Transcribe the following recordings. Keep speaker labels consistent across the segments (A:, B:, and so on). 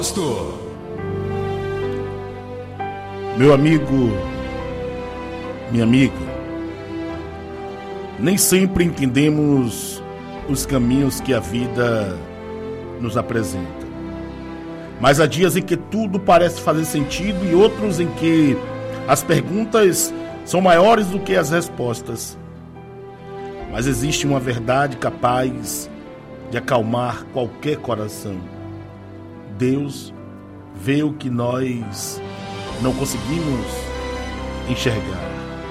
A: Meu amigo, minha amiga, nem sempre entendemos os caminhos que a vida nos apresenta. Mas há dias em que tudo parece fazer sentido e outros em que as perguntas são maiores do que as respostas. Mas existe uma verdade capaz de acalmar qualquer coração. Deus vê o que nós não conseguimos enxergar.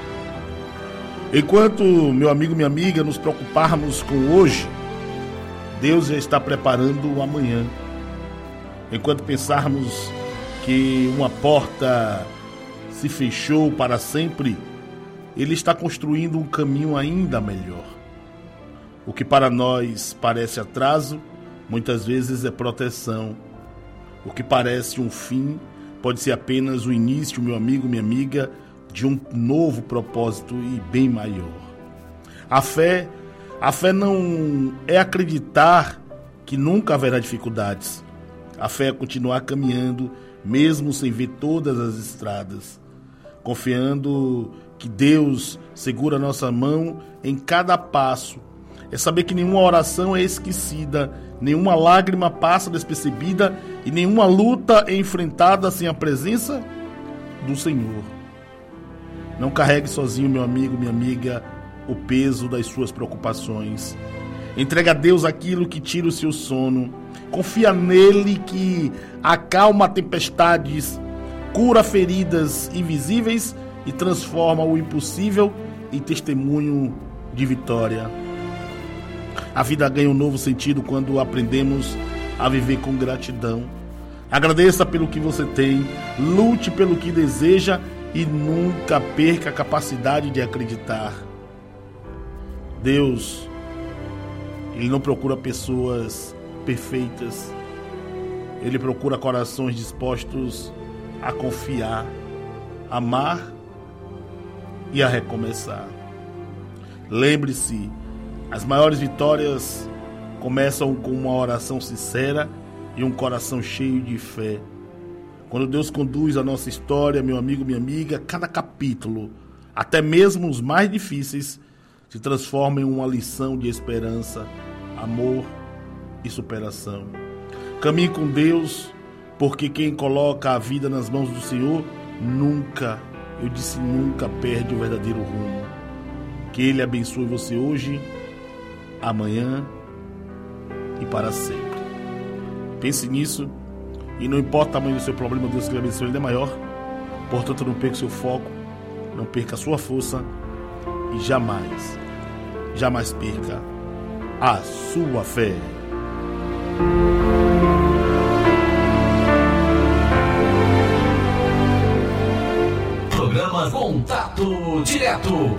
A: Enquanto, meu amigo, minha amiga, nos preocuparmos com hoje, Deus já está preparando o amanhã. Enquanto pensarmos que uma porta se fechou para sempre, Ele está construindo um caminho ainda melhor. O que para nós parece atraso, muitas vezes é proteção. O que parece um fim pode ser apenas o início, meu amigo, minha amiga, de um novo propósito e bem maior. A fé não é acreditar que nunca haverá dificuldades. A fé é continuar caminhando, mesmo sem ver todas as estradas, confiando que Deus segura a nossa mão em cada passo. É saber que nenhuma oração é esquecida, nenhuma lágrima passa despercebida e nenhuma luta é enfrentada sem a presença do Senhor. Não carregue sozinho, meu amigo, minha amiga, o peso das suas preocupações. Entrega a Deus aquilo que tira o seu sono. Confia nele que acalma tempestades, cura feridas invisíveis e transforma o impossível em testemunho de vitória. A vida ganha um novo sentido quando aprendemos a viver com gratidão. Agradeça pelo que você tem, lute pelo que deseja e nunca perca a capacidade de acreditar. Deus, Ele não procura pessoas perfeitas. Ele procura corações dispostos a confiar, amar e a recomeçar. Lembre-se, as maiores vitórias começam com uma oração sincera e um coração cheio de fé. Quando Deus conduz a nossa história, meu amigo, minha amiga, cada capítulo, até mesmo os mais difíceis, se transforma em uma lição de esperança, amor e superação. Caminhe com Deus, porque quem coloca a vida nas mãos do Senhor nunca, eu disse nunca, perde o verdadeiro rumo. Que Ele abençoe você hoje, amanhã e para sempre. Pense nisso e não importa o tamanho do seu problema, Deus que lhe abençoe ainda maior. Portanto, não perca o seu foco, não perca a sua força e jamais perca a sua fé.
B: Programa Contato Direto.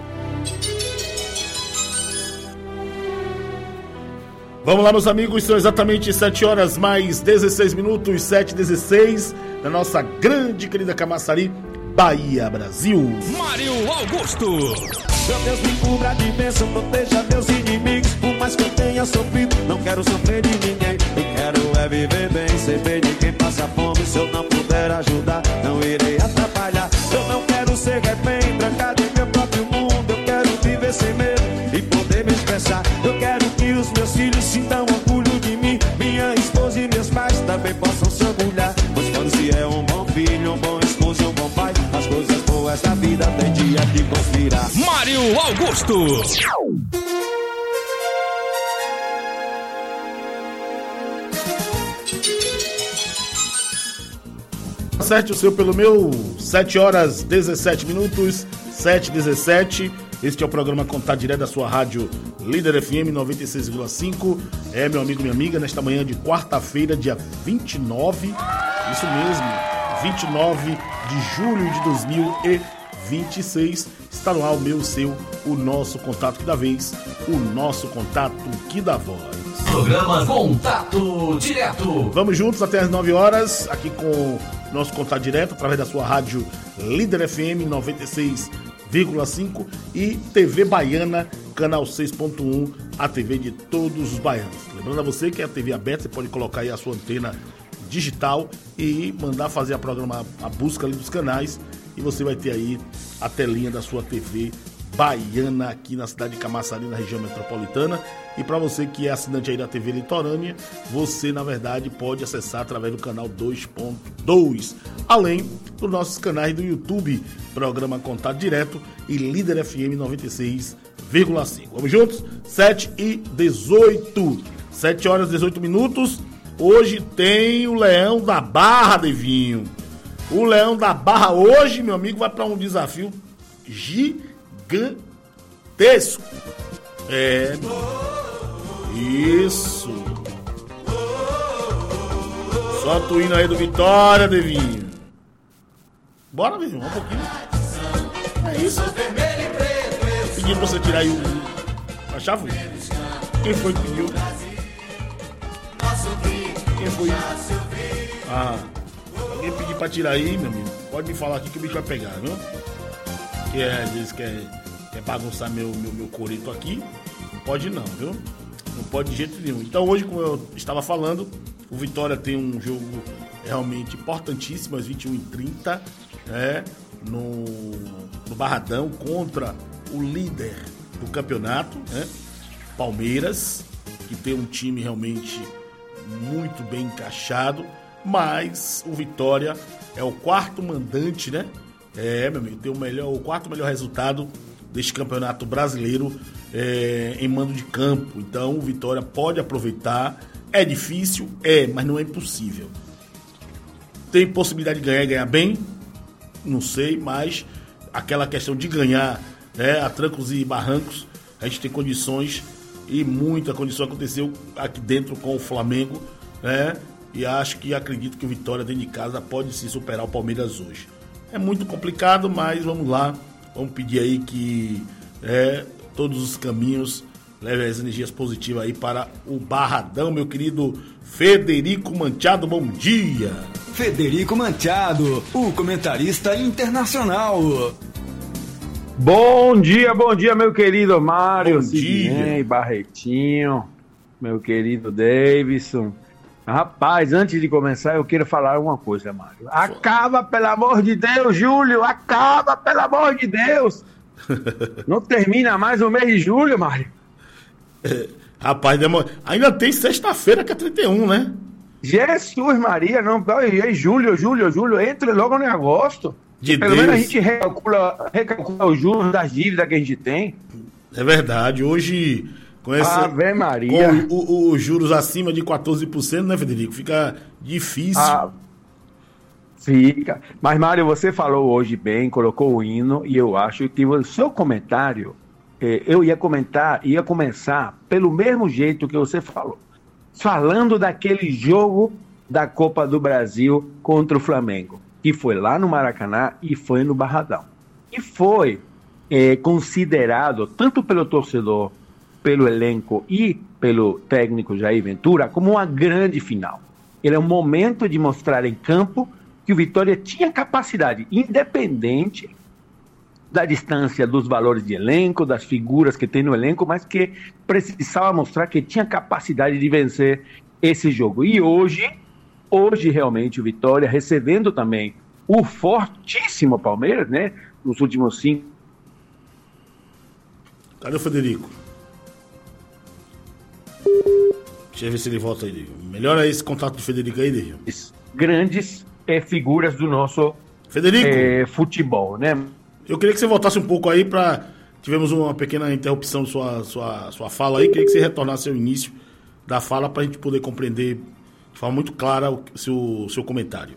A: Vamos lá, meus amigos, são exatamente 7 horas mais 16 minutos, 7h16, na nossa grande querida Camaçari, Bahia, Brasil.
C: Mário Augusto.
D: Meu Deus, me cubra de bênção, proteja meus inimigos. Por mais que eu tenha sofrido, não quero sofrer de ninguém. Eu quero é viver bem, ser bem de quem passa fome. Se eu não puder ajudar, não irei atrapalhar. Eu não quero ser refém, trancado em meu próprio mundo. Eu quero viver sem medo e poder me expressar. Eu quero que os meus filhos sintam orgulho de mim. Minha esposa e meus pais também possam se orgulhar. Pois quando se é um bom filho, um bom esposo e um bom pai, as coisas boas da vida tem dia de conspirar.
C: Mário Augusto.
A: Acerte o seu pelo meu, 7 horas 17 minutos, 7h17. Este é o programa Contato Direto da sua rádio Líder FM 96,5. É, meu amigo, minha amiga, nesta manhã de quarta-feira, dia 29, isso mesmo, 29 de julho de 2026. Está no ar o meu, o seu, o nosso contato que dá vez, o nosso contato que dá voz.
B: Programa Contato Direto.
A: Vamos juntos até as 9 horas, aqui com nosso contato direto, através da sua rádio Líder FM 96,5 e TV Baiana, canal 6.1, a TV de todos os baianos. Lembrando a você que é a TV aberta, você pode colocar aí a sua antena digital e mandar fazer a busca ali dos canais e você vai ter aí a telinha da sua TV baiana aqui na cidade de Camaçari, na região metropolitana. E para você que é assinante aí da TV Litorânea, você na verdade pode acessar através do canal 2.2, além dos nossos canais do YouTube, Programa Contato Direto e Líder FM 96,5. Vamos juntos? 7h18, 7 horas e 18 minutos. Hoje tem o Leão da Barra, Devinho. O Leão da Barra hoje, meu amigo, vai para um desafio gigantesco. Isso. Solta o hino aí do Vitória, Devinho. Bora, Devinho, um pouquinho. É isso. Pedindo pra você tirar aí a chave. Quem foi que pediu? Quem foi? Alguém pediu pra tirar aí, meu amigo. Pode me falar aqui que o bicho vai pegar, viu? Que às vezes quer bagunçar meu corito aqui. Não pode não, viu? Não pode de jeito nenhum. Então hoje, como eu estava falando, o Vitória tem um jogo realmente importantíssimo às 21h30, no Barradão, contra o líder do campeonato, Palmeiras, que tem um time realmente muito bem encaixado, mas o Vitória é o quarto mandante, né? Meu amigo, tem o quarto melhor resultado deste campeonato brasileiro em mando de campo. Então o Vitória pode aproveitar. É difícil? Mas não é impossível. Tem possibilidade de ganhar bem? Não sei, mas aquela questão de ganhar a trancos e barrancos, a gente tem condições, e muita condição aconteceu aqui dentro com o Flamengo, e acredito que o Vitória dentro de casa pode se superar o Palmeiras hoje. É muito complicado, mas vamos lá, vamos pedir aí que todos os caminhos levem as energias positivas aí para o Barradão, meu querido Federico Manchado, bom dia.
C: Federico Manchado, o comentarista internacional.
E: Bom dia, meu querido Mário,
A: Sidney,
E: Barretinho, meu querido Davidson. Rapaz, antes de começar, eu quero falar uma coisa, Mário. Acaba, pelo amor de Deus, Júlio! Acaba, pelo amor de Deus! Não termina mais o mês de julho, Mário?
A: Rapaz, ainda tem sexta-feira que é 31, né?
E: Jesus Maria, não, julho, entre logo em agosto. Pelo menos a gente recalcula os juros das dívidas que a gente tem.
A: É verdade, hoje com
E: Ave Maria.
A: Com os juros acima de 14%, né, Federico? Fica difícil.
E: Fica. Mas, Mário, você falou hoje bem, colocou o hino, e eu acho que o seu comentário, eu ia começar pelo mesmo jeito que você falou. Falando daquele jogo da Copa do Brasil contra o Flamengo, que foi lá no Maracanã e foi no Barradão. E foi considerado, tanto pelo torcedor, pelo elenco e pelo técnico Jair Ventura, como uma grande final. Ele é um momento de mostrar em campo que o Vitória tinha capacidade, independente da distância dos valores de elenco, das figuras que tem no elenco, mas que precisava mostrar que tinha capacidade de vencer esse jogo. E hoje realmente o Vitória, recebendo também o fortíssimo Palmeiras, né, nos últimos 5.
A: Cadê o Federico? Deixa eu ver se ele volta aí. Melhora esse contato do Federico aí, Devinho.
E: Grandes figuras do nosso
A: Federico,
E: futebol, né?
A: Eu queria que você voltasse um pouco aí para... Tivemos uma pequena interrupção de sua fala aí. Queria que você retornasse ao início da fala para a gente poder compreender de forma muito clara o seu comentário.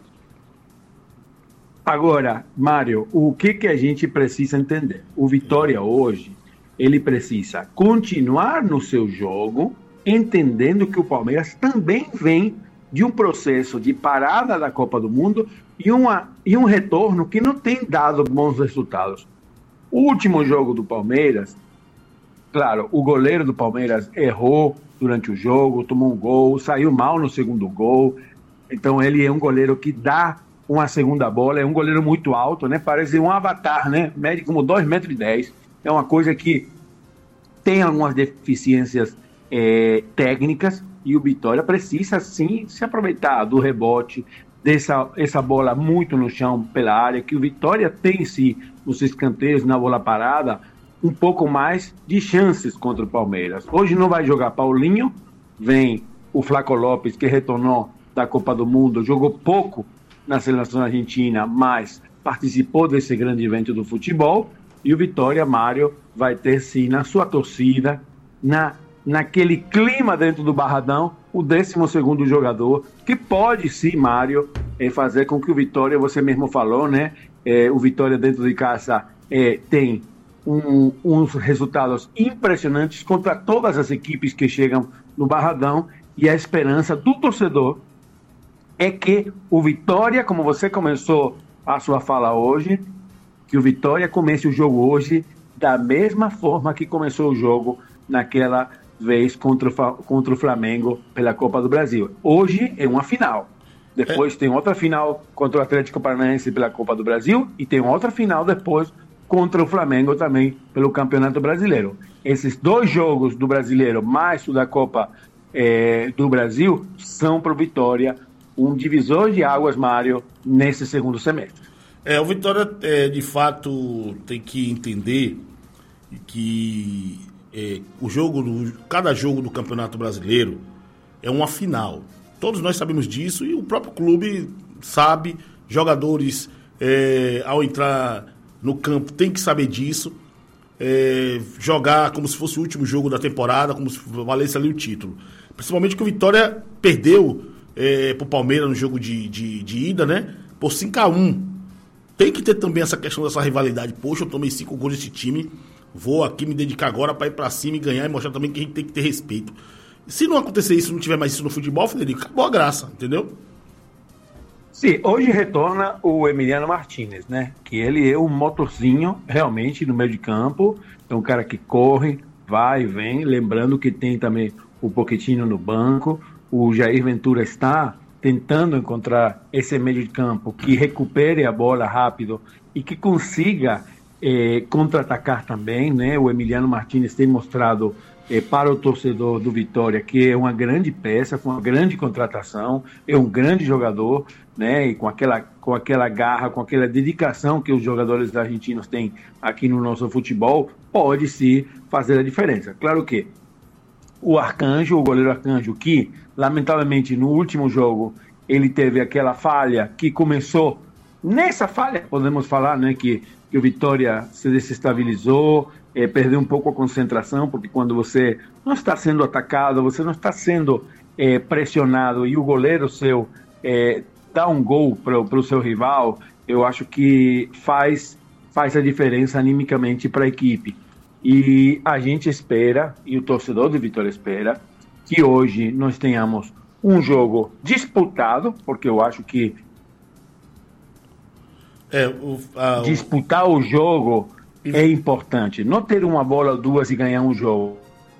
E: Agora, Mário, o que a gente precisa entender? O Vitória hoje, ele precisa continuar no seu jogo, entendendo que o Palmeiras também vem de um processo de parada da Copa do Mundo e um retorno que não tem dado bons resultados. O último jogo do Palmeiras, claro, o goleiro do Palmeiras errou durante o jogo, tomou um gol, saiu mal no segundo gol. Então ele é um goleiro que dá uma segunda bola, é um goleiro muito alto, né? Parece um avatar, né? Mede como 2,10 metros. É uma coisa que tem algumas deficiências técnicas, E o Vitória precisa, sim, se aproveitar do rebote, essa bola muito no chão pela área, que o Vitória tem, sim, nos escanteios, na bola parada, um pouco mais de chances contra o Palmeiras. Hoje não vai jogar Paulinho, vem o Flaco Lopes, que retornou da Copa do Mundo, jogou pouco na seleção argentina, mas participou desse grande evento do futebol, e o Vitória, Mário, vai ter, sim, na sua torcida, naquele clima dentro do Barradão, o 12º jogador, que pode, sim, Mário, fazer com que o Vitória, você mesmo falou, né? O Vitória dentro de casa tem uns resultados impressionantes contra todas as equipes que chegam no Barradão, e a esperança do torcedor é que o Vitória, como você começou a sua fala hoje, que o Vitória comece o jogo hoje da mesma forma que começou o jogo naquela vez contra o Flamengo pela Copa do Brasil. Hoje é uma final. Depois tem outra final contra o Atlético Paranaense pela Copa do Brasil, e tem outra final depois contra o Flamengo também pelo Campeonato Brasileiro. Esses 2 jogos do Brasileiro mais o da Copa do Brasil são para o Vitória um divisor de águas, Mário, nesse segundo semestre.
A: O Vitória, de fato, tem que entender que cada jogo do Campeonato Brasileiro é uma final. Todos nós sabemos disso, e o próprio clube sabe, jogadores, ao entrar no campo, tem que saber disso, jogar como se fosse o último jogo da temporada, como se valesse ali o título. Principalmente que o Vitória perdeu pro Palmeiras no jogo de ida, né? Por 5-1. Tem que ter também essa questão dessa rivalidade. Poxa, eu tomei 5 gols desse time, vou aqui me dedicar agora para ir para cima e ganhar, e mostrar também que a gente tem que ter respeito. Se não acontecer isso, não tiver mais isso no futebol, Federico, acabou a graça, entendeu?
E: Sim, hoje retorna o Emiliano Martínez, né? Que ele é um motorzinho realmente no meio de campo, é um cara que corre, vai e vem, lembrando que tem também o Pochettino no banco, o Jair Ventura está tentando encontrar esse meio de campo que recupere a bola rápido e que consiga contra-atacar também, né? O Emiliano Martínez tem mostrado para o torcedor do Vitória que é uma grande peça, com uma grande contratação, é um grande jogador, né? E com aquela garra, com aquela dedicação que os jogadores argentinos têm aqui no nosso futebol, pode sim fazer a diferença. Claro que o goleiro Arcanjo, que lamentavelmente no último jogo ele teve aquela falha que começou, nessa falha podemos falar, né, que o Vitória se desestabilizou, perdeu um pouco a concentração, porque quando você não está sendo atacado, você não está sendo pressionado, e o goleiro seu dá um gol para o seu rival, eu acho que faz a diferença animicamente para a equipe. E a gente espera, e o torcedor do Vitória espera, que hoje nós tenhamos um jogo disputado, porque eu acho que disputar o jogo é importante. Não ter uma bola ou duas e ganhar um jogo.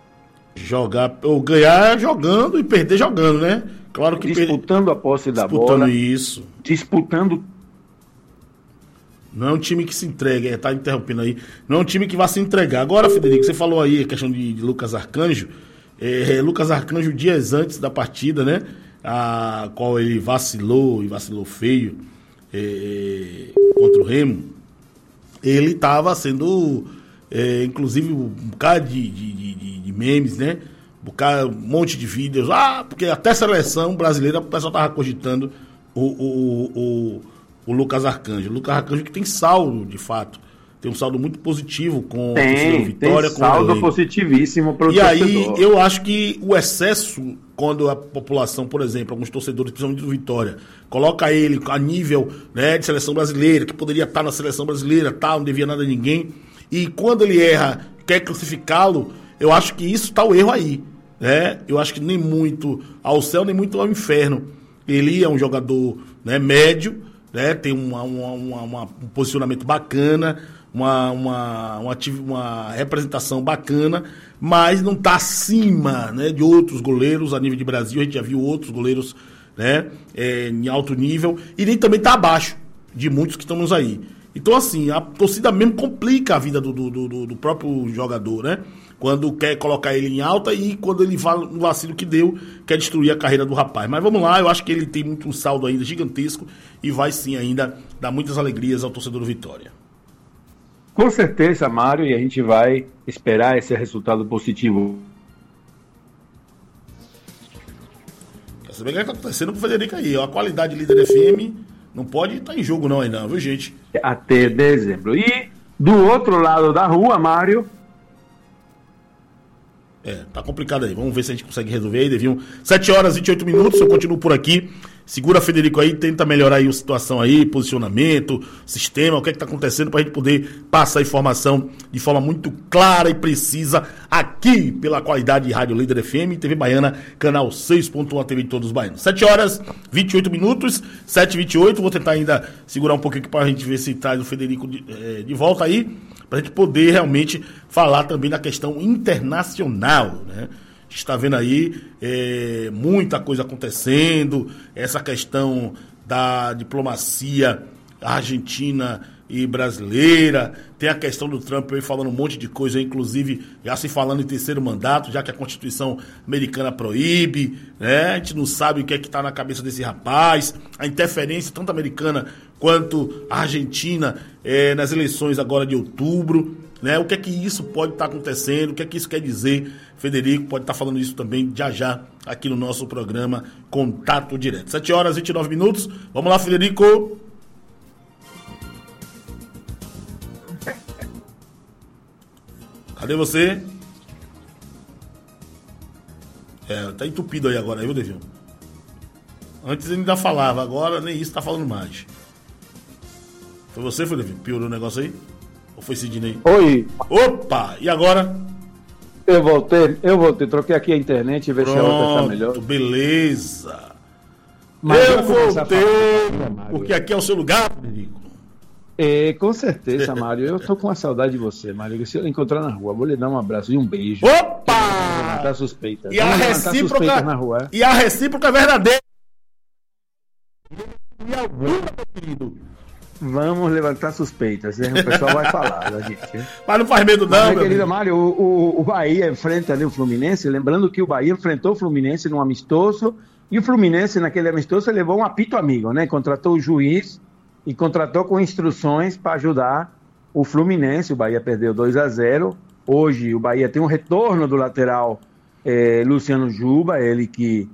A: Ganhar jogando e perder jogando, né? Claro que
E: disputando a posse da bola.
A: Disputando isso.
E: Disputando.
A: Não é um time que se entrega, tá interrompendo aí. Não é um time que vai se entregar. Agora, Federico, você falou aí a questão de Lucas Arcanjo. Lucas Arcanjo, dias antes da partida, né? A qual ele vacilou feio contra o Remo. Ele estava sendo, inclusive, um bocado de memes, né? Um monte de vídeos. Porque até a seleção brasileira o pessoal estava cogitando o Lucas Arcanjo. O Lucas Arcanjo que tem saldo, de fato. Tem um saldo muito positivo com a Vitória.
E: Tem saldo positivíssimo para o torcedor.
A: E aí, eu acho que o excesso, quando a população, por exemplo, alguns torcedores, principalmente do Vitória, coloca ele a nível, né, de seleção brasileira, que poderia estar na seleção brasileira, não devia nada a ninguém, e quando ele erra, quer crucificá-lo, eu acho que isso está o erro aí. Né? Eu acho que nem muito ao céu, nem muito ao inferno. Ele é um jogador, né, médio, né, tem um posicionamento bacana, uma representação bacana, mas não está acima, né, de outros goleiros a nível de Brasil. A gente já viu outros goleiros, né, em alto nível, e nem também está abaixo de muitos que estamos aí. Então, assim, a torcida mesmo complica a vida do próprio jogador, né? Quando quer colocar ele em alta e quando ele vai no vacilo que deu, quer destruir a carreira do rapaz. Mas vamos lá, eu acho que ele tem um saldo ainda gigantesco e vai sim ainda dar muitas alegrias ao torcedor do Vitória.
E: Com certeza, Mário, e a gente vai esperar esse resultado positivo.
A: Quer saber o que está acontecendo com o Frederico aí? A qualidade líder FM não pode estar em jogo não aí não, viu, gente?
E: Até dezembro. E do outro lado da rua, Mário...
A: Tá complicado aí. Vamos ver se a gente consegue resolver aí, Devinho. 7 horas e 28 minutos, eu continuo por aqui. Segura Frederico aí, tenta melhorar aí a situação aí, posicionamento, sistema, o que é que tá acontecendo pra gente poder passar a informação de forma muito clara e precisa aqui pela qualidade de Rádio Líder FM e TV Baiana, canal 6.1 TV de todos os baianos. 7 horas 28 minutos, 7h28, vou tentar ainda segurar um pouquinho aqui pra gente ver se traz o Frederico de volta aí, pra gente poder realmente falar também da questão internacional, né? A gente está vendo aí muita coisa acontecendo, essa questão da diplomacia argentina e brasileira, tem a questão do Trump aí falando um monte de coisa, inclusive já se falando em terceiro mandato, já que a Constituição americana proíbe, né? A gente não sabe o que é que está na cabeça desse rapaz, a interferência tanto americana quanto argentina nas eleições agora de outubro, né? O que é que isso pode estar acontecendo, o que é que isso quer dizer? Frederico pode estar falando isso também já aqui no nosso programa Contato Direto. 7 horas e 29 minutos. Vamos lá, Frederico. Cadê você? Tá entupido aí agora, viu, Devinho? Antes ele ainda falava, agora nem isso tá falando mais. Foi você, Devinho? Piorou o negócio aí? Ou foi Sidney?
E: Oi.
A: Opa! E agora?
E: Eu voltei. Troquei aqui a internet e ver se a outra tá melhor.
A: Beleza.
E: Mas
A: eu voltei, porque aqui é o seu lugar, Frederico.
E: Com certeza, Mário. Eu tô com uma saudade de você, Mário. Se eu encontrar na rua, vou lhe dar um abraço e um beijo.
A: Opa!
E: Levantar suspeitas.
A: E a recíproca
E: na rua.
A: E a recíproca verdadeira. E alguma, meu querido?
E: Vamos levantar suspeitas, né? O pessoal vai falar da gente.
A: Mas não faz medo, não,
E: meu querido Mário. O Bahia enfrenta ali o Fluminense. Lembrando que o Bahia enfrentou o Fluminense num amistoso. E o Fluminense, naquele amistoso, levou um apito amigo, né? Contratou o juiz e contratou com instruções para ajudar o Fluminense. O Bahia perdeu 2-0. Hoje o Bahia tem um retorno do lateral Luciano Juba, ele que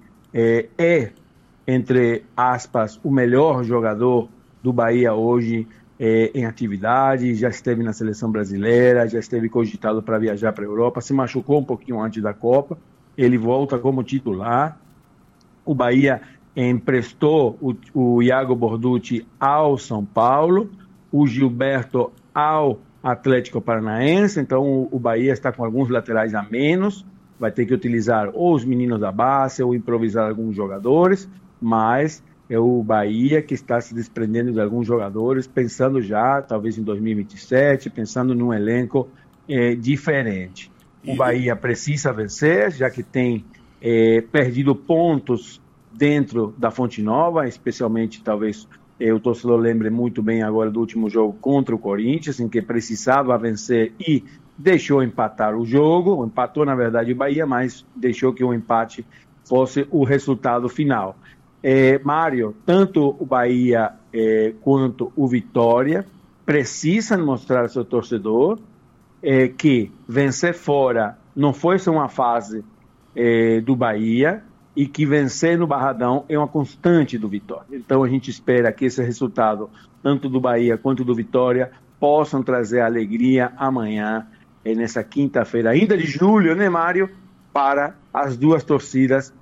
E: é, entre aspas, o melhor jogador do Bahia hoje em atividade, já esteve na seleção brasileira, já esteve cogitado para viajar para a Europa, se machucou um pouquinho antes da Copa, ele volta como titular. O Bahia emprestou o Iago Borducci ao São Paulo, o Gilberto ao Atlético Paranaense, então o Bahia está com alguns laterais a menos, vai ter que utilizar ou os meninos da base ou improvisar alguns jogadores, mas é o Bahia que está se desprendendo de alguns jogadores, pensando já, talvez em 2027, pensando num elenco diferente. O Bahia precisa vencer, já que tem perdido pontos dentro da Fonte Nova, especialmente, talvez, o torcedor lembre muito bem agora do último jogo contra o Corinthians, em que precisava vencer e deixou empatar o jogo, empatou, na verdade, o Bahia, mas deixou que o empate fosse o resultado final. Mário, tanto o Bahia quanto o Vitória precisam mostrar ao seu torcedor que vencer fora não foi só uma fase do Bahia e que vencer no Barradão é uma constante do Vitória. Então a gente espera que esse resultado, tanto do Bahia quanto do Vitória, possam trazer alegria amanhã, nessa quinta-feira, ainda de julho, né, Mário? Para as duas torcidas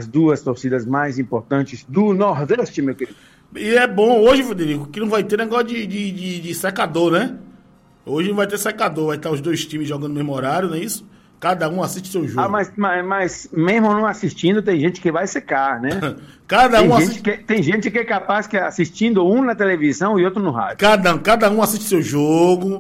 E: mais importantes do Nordeste, meu querido.
A: E é bom hoje, Frederico, que não vai ter negócio de secador, né? Hoje não vai ter secador, vai estar os dois times jogando no mesmo horário, não é isso? Cada um assiste seu jogo.
E: Mas mesmo não assistindo, tem gente que vai secar, né? Tem gente que é capaz que assistindo um na televisão e outro no rádio.
A: Cada um assiste seu jogo,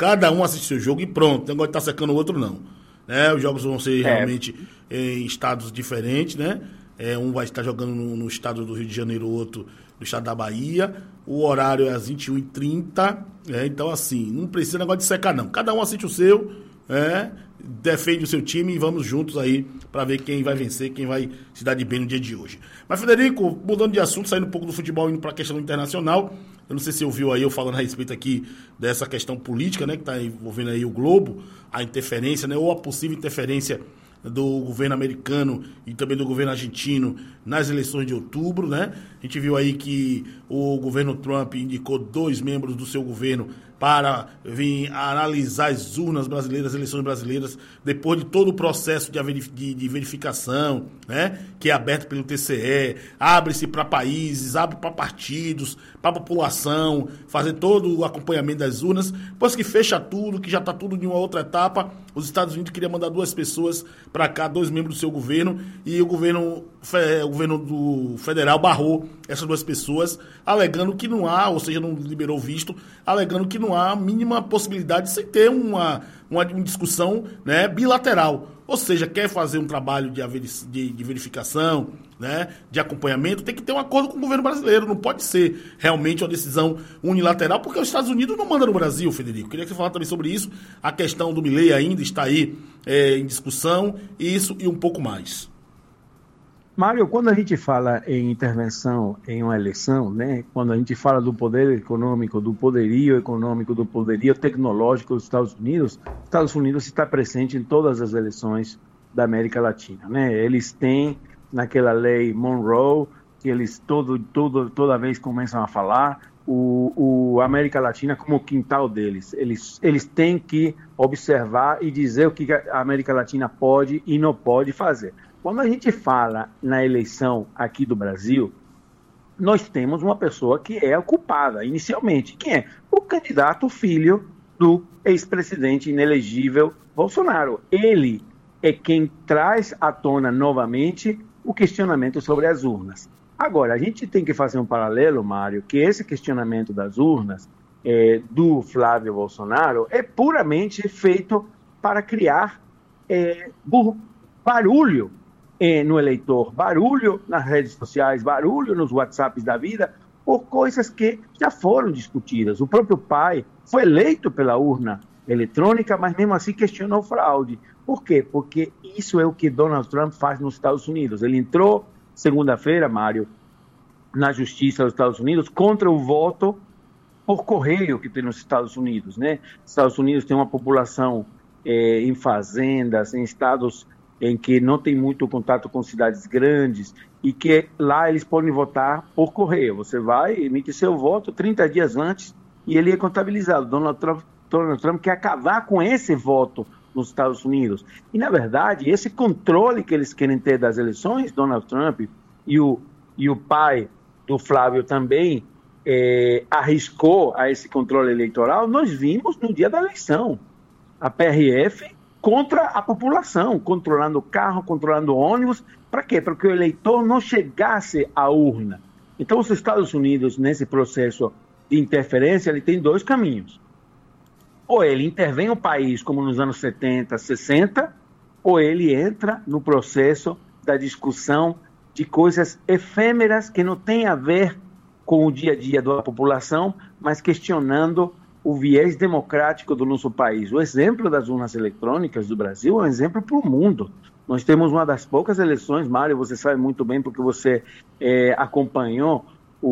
A: e pronto. Não negócio de estar secando o outro, não. Os jogos vão ser realmente em estados diferentes, né? Um vai estar jogando no estado do Rio de Janeiro, o outro do estado da Bahia. O horário é às 21h30. Então, assim, não precisa negócio de secar, não. Cada um assiste o seu, defende o seu time e vamos juntos aí para ver quem vai vencer, quem vai se dar de bem no dia de hoje. Mas, Frederico, mudando de assunto, saindo um pouco do futebol, indo para a questão internacional, eu não sei se você ouviu aí eu falando a respeito aqui dessa questão política, né, que está envolvendo aí o globo, a interferência, né, ou a possível interferência do governo americano e também do governo argentino nas eleições de outubro, né? A gente viu aí que o governo Trump indicou 2 membros do seu governo para vir analisar as urnas brasileiras, as eleições brasileiras, depois de todo o processo de verificação, né? Que é aberto pelo TCE, abre-se para países, abre para partidos, para a população, fazer todo o acompanhamento das urnas, depois que fecha tudo, que já está tudo em uma outra etapa, os Estados Unidos queriam mandar 2 pessoas para cá, 2 membros do seu governo, e o governo do federal barrou essas 2 pessoas, alegando que não há, ou seja, não liberou visto, alegando que não há a mínima possibilidade de se ter uma discussão, né, bilateral. Ou seja, quer fazer um trabalho de verificação, né, de acompanhamento, tem que ter um acordo com o governo brasileiro. Não pode ser realmente uma decisão unilateral, porque os Estados Unidos não mandam no Brasil, Federico. Queria que você falasse também sobre isso. A questão do Milei ainda está aí em discussão, isso e um pouco mais.
E: Mário, quando a gente fala em intervenção em uma eleição, né, quando a gente fala do poder econômico, do poderio econômico, do poderio tecnológico dos Estados Unidos está presente em todas as eleições da América Latina, né? Eles têm naquela lei Monroe, que eles toda vez começam a falar, a América Latina como o quintal deles. Eles têm que observar e dizer o que a América Latina pode e não pode fazer. Quando a gente fala na eleição aqui do Brasil, nós temos uma pessoa que é ocupada inicialmente. Quem é? O candidato filho do ex-presidente inelegível Bolsonaro. Ele é quem traz à tona novamente o questionamento sobre as urnas. Agora, a gente tem que fazer um paralelo, Mário, que esse questionamento das urnas do Flávio Bolsonaro é puramente feito para criar barulho no eleitor, barulho nas redes sociais, barulho nos WhatsApps da vida, por coisas que já foram discutidas. O próprio pai foi eleito pela urna eletrônica, mas mesmo assim questionou fraude. Por quê? Porque isso é o que Donald Trump faz nos Estados Unidos. Ele entrou segunda-feira, Mário, na justiça dos Estados Unidos contra o voto por correio que tem nos Estados Unidos, né? Os Estados Unidos tem uma população em fazendas, em estados em que não tem muito contato com cidades grandes e que lá eles podem votar por correio. Você vai emitir seu voto 30 dias antes e ele é contabilizado. Donald Trump quer acabar com esse voto nos Estados Unidos. E, na verdade, esse controle que eles querem ter das eleições, Donald Trump e o pai do Flávio também arriscou a esse controle eleitoral, nós vimos no dia da eleição. A PRF contra a população, controlando o carro, controlando o ônibus. Para quê? Para que o eleitor não chegasse à urna. Então, os Estados Unidos, nesse processo de interferência, ele tem 2 caminhos. Ou ele intervém no país, como nos anos 70, 60, ou ele entra no processo da discussão de coisas efêmeras que não têm a ver com o dia a dia da população, mas questionando o viés democrático do nosso país. O exemplo das urnas eletrônicas do Brasil é um exemplo para o mundo. Nós temos uma das poucas eleições, Mário, você sabe muito bem porque você acompanhou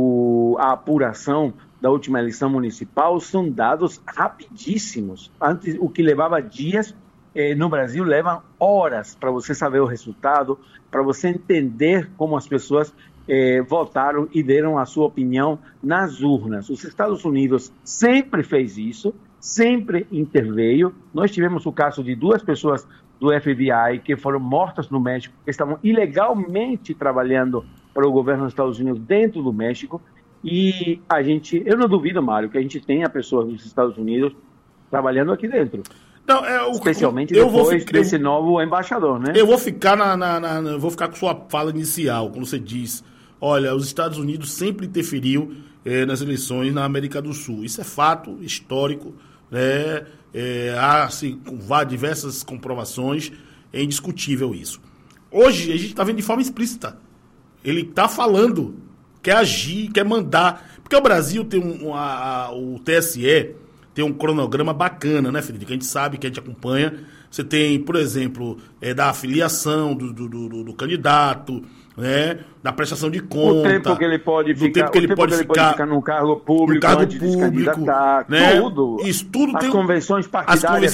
E: a apuração da última eleição municipal, são dados rapidíssimos. Antes, o que levava dias, no Brasil leva horas para você saber o resultado, para você entender como as pessoas votaram e deram a sua opinião nas urnas. Os Estados Unidos sempre fez isso, sempre interveio. Nós tivemos o caso de 2 pessoas do FBI que foram mortas no México, que estavam ilegalmente trabalhando para o governo dos Estados Unidos dentro do México. E eu não duvido, Mário, que a gente tenha pessoas dos Estados Unidos trabalhando aqui dentro.
A: Não,
E: especialmente depois desse novo embaixador, né?
A: Eu vou ficar vou ficar com sua fala inicial, quando você diz, olha, os Estados Unidos sempre interferiu nas eleições na América do Sul. Isso é fato histórico, né? Há diversas comprovações, é indiscutível isso. Hoje a gente está vendo de forma explícita. Ele está falando quer agir, quer mandar. Porque o Brasil tem o TSE tem um cronograma bacana, né, Frederico? A gente sabe, que a gente acompanha. Você tem, por exemplo, da afiliação do candidato, né, da prestação de conta.
E: O tempo que ele pode ficar no cargo público, antes de se candidatar,
A: né?
E: Tudo.
A: Isso, tudo
E: as
A: tem
E: convenções partidárias.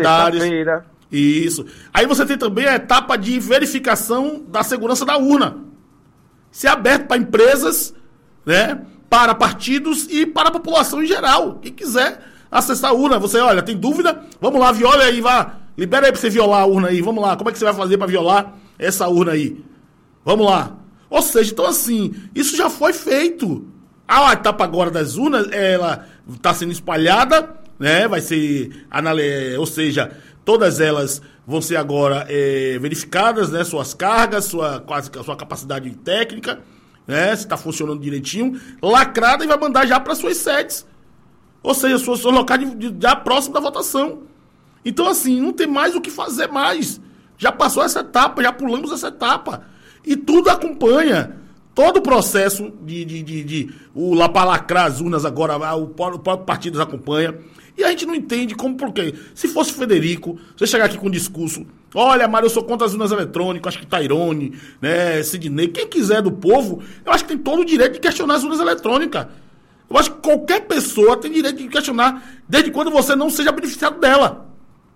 A: Isso. Aí você tem também a etapa de verificação da segurança da urna. Isso é aberto para empresas, né, para partidos e para a população em geral. Quem quiser acessar a urna, você, olha, tem dúvida? Vamos lá, viola aí, vá. Libera aí para você violar a urna aí. Vamos lá, como é que você vai fazer para violar essa urna aí? Vamos lá. Ou seja, então assim, isso já foi feito. A etapa agora das urnas, ela está sendo espalhada, né? Vai ser, ou seja, todas elas vão ser agora verificadas, né? Suas cargas, sua capacidade técnica, né? Se está funcionando direitinho, lacrada, e vai mandar já para suas sedes. Ou seja, seus locais já próximo da votação. Então, assim, não tem mais o que fazer mais. Já passou essa etapa, já pulamos essa etapa. E tudo acompanha. Todo o processo para lacrar as urnas agora, o próprio partido acompanha. E a gente não entende como, porque se fosse Frederico, você chegar aqui com um discurso, olha, Mário, eu sou contra as urnas eletrônicas, acho que Tairone, né, Sidney, quem quiser do povo, eu acho que tem todo o direito de questionar as urnas eletrônicas. Eu acho que qualquer pessoa tem direito de questionar, desde quando você não seja beneficiado dela.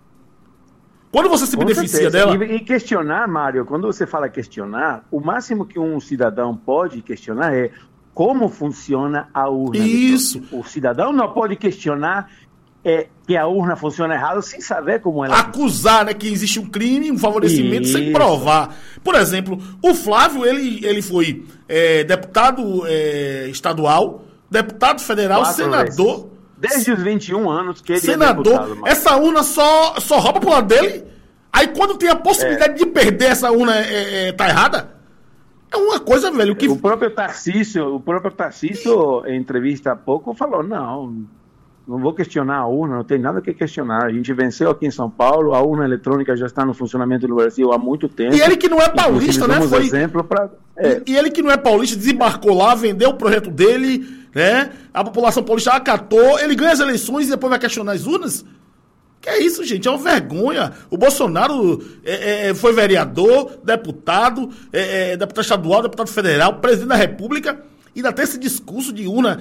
A: Quando você se beneficia dela...
E: E questionar, Mário, quando você fala questionar, o máximo que um cidadão pode questionar é como funciona a urna.
A: Isso.
E: O cidadão não pode questionar que a urna funciona errado sem saber como ela
A: acusar, né, que existe um crime, um favorecimento, isso, sem provar. Por exemplo, o Flávio, ele foi deputado estadual, deputado federal, 4 senador...
E: vezes. Desde os 21 anos que ele
A: senador, é deputado. Essa urna só rouba pro lado dele. Aí quando tem a possibilidade de perder, essa urna tá errada. É uma coisa, velho, que...
E: O próprio Tarcísio, em entrevista há pouco, falou, não vou questionar a urna, não tem nada que questionar. A gente venceu aqui em São Paulo, a urna eletrônica já está no funcionamento no Brasil há muito tempo.
A: E ele que não é paulista, né?
E: Exemplo pra...
A: E ele que não é paulista, desembarcou lá, vendeu o projeto dele, né? A população paulista acatou, ele ganha as eleições e depois vai questionar as urnas? Que é isso, gente? É uma vergonha. O Bolsonaro foi vereador, deputado, deputado estadual, deputado federal, presidente da República, e ainda tem esse discurso de urna,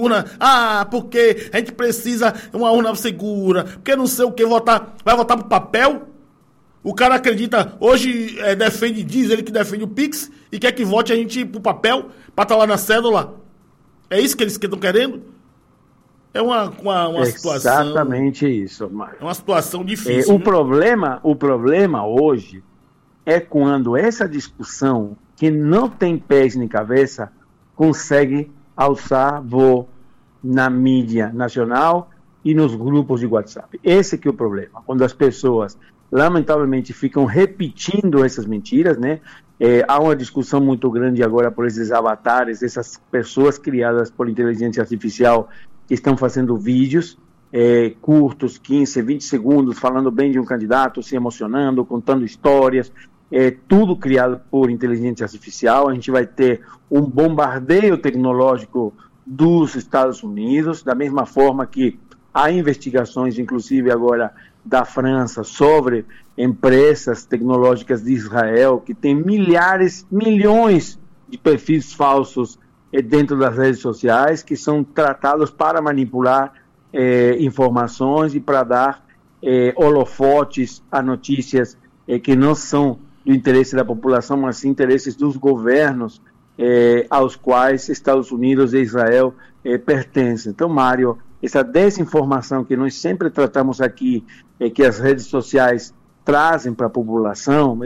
A: porque a gente precisa de uma urna segura, porque não sei o que, vai votar pro papel. O cara acredita, hoje diz ele que defende o Pix e quer que vote a gente pro papel, pra estar lá na cédula. É isso que eles estão querendo? É uma situação...
E: Exatamente isso, Mário.
A: É uma situação difícil.
E: O problema hoje é quando essa discussão, que não tem pés nem cabeça, consegue alçar voo na mídia nacional e nos grupos de WhatsApp. Esse que é o problema. Quando as pessoas, lamentavelmente, ficam repetindo essas mentiras, né? Há uma discussão muito grande agora por esses avatares, essas pessoas criadas por inteligência artificial que estão fazendo vídeos curtos, 15, 20 segundos, falando bem de um candidato, se emocionando, contando histórias, tudo criado por inteligência artificial. A gente vai ter um bombardeio tecnológico dos Estados Unidos, da mesma forma que há investigações, inclusive agora da França, sobre empresas tecnológicas de Israel, que tem milhões de perfis falsos dentro das redes sociais, que são tratados para manipular informações e para dar holofotes a notícias que não são do interesse da população, mas sim interesses dos governos aos quais Estados Unidos e Israel pertencem. Então, Mário, essa desinformação que nós sempre tratamos aqui, que as redes sociais trazem para a população,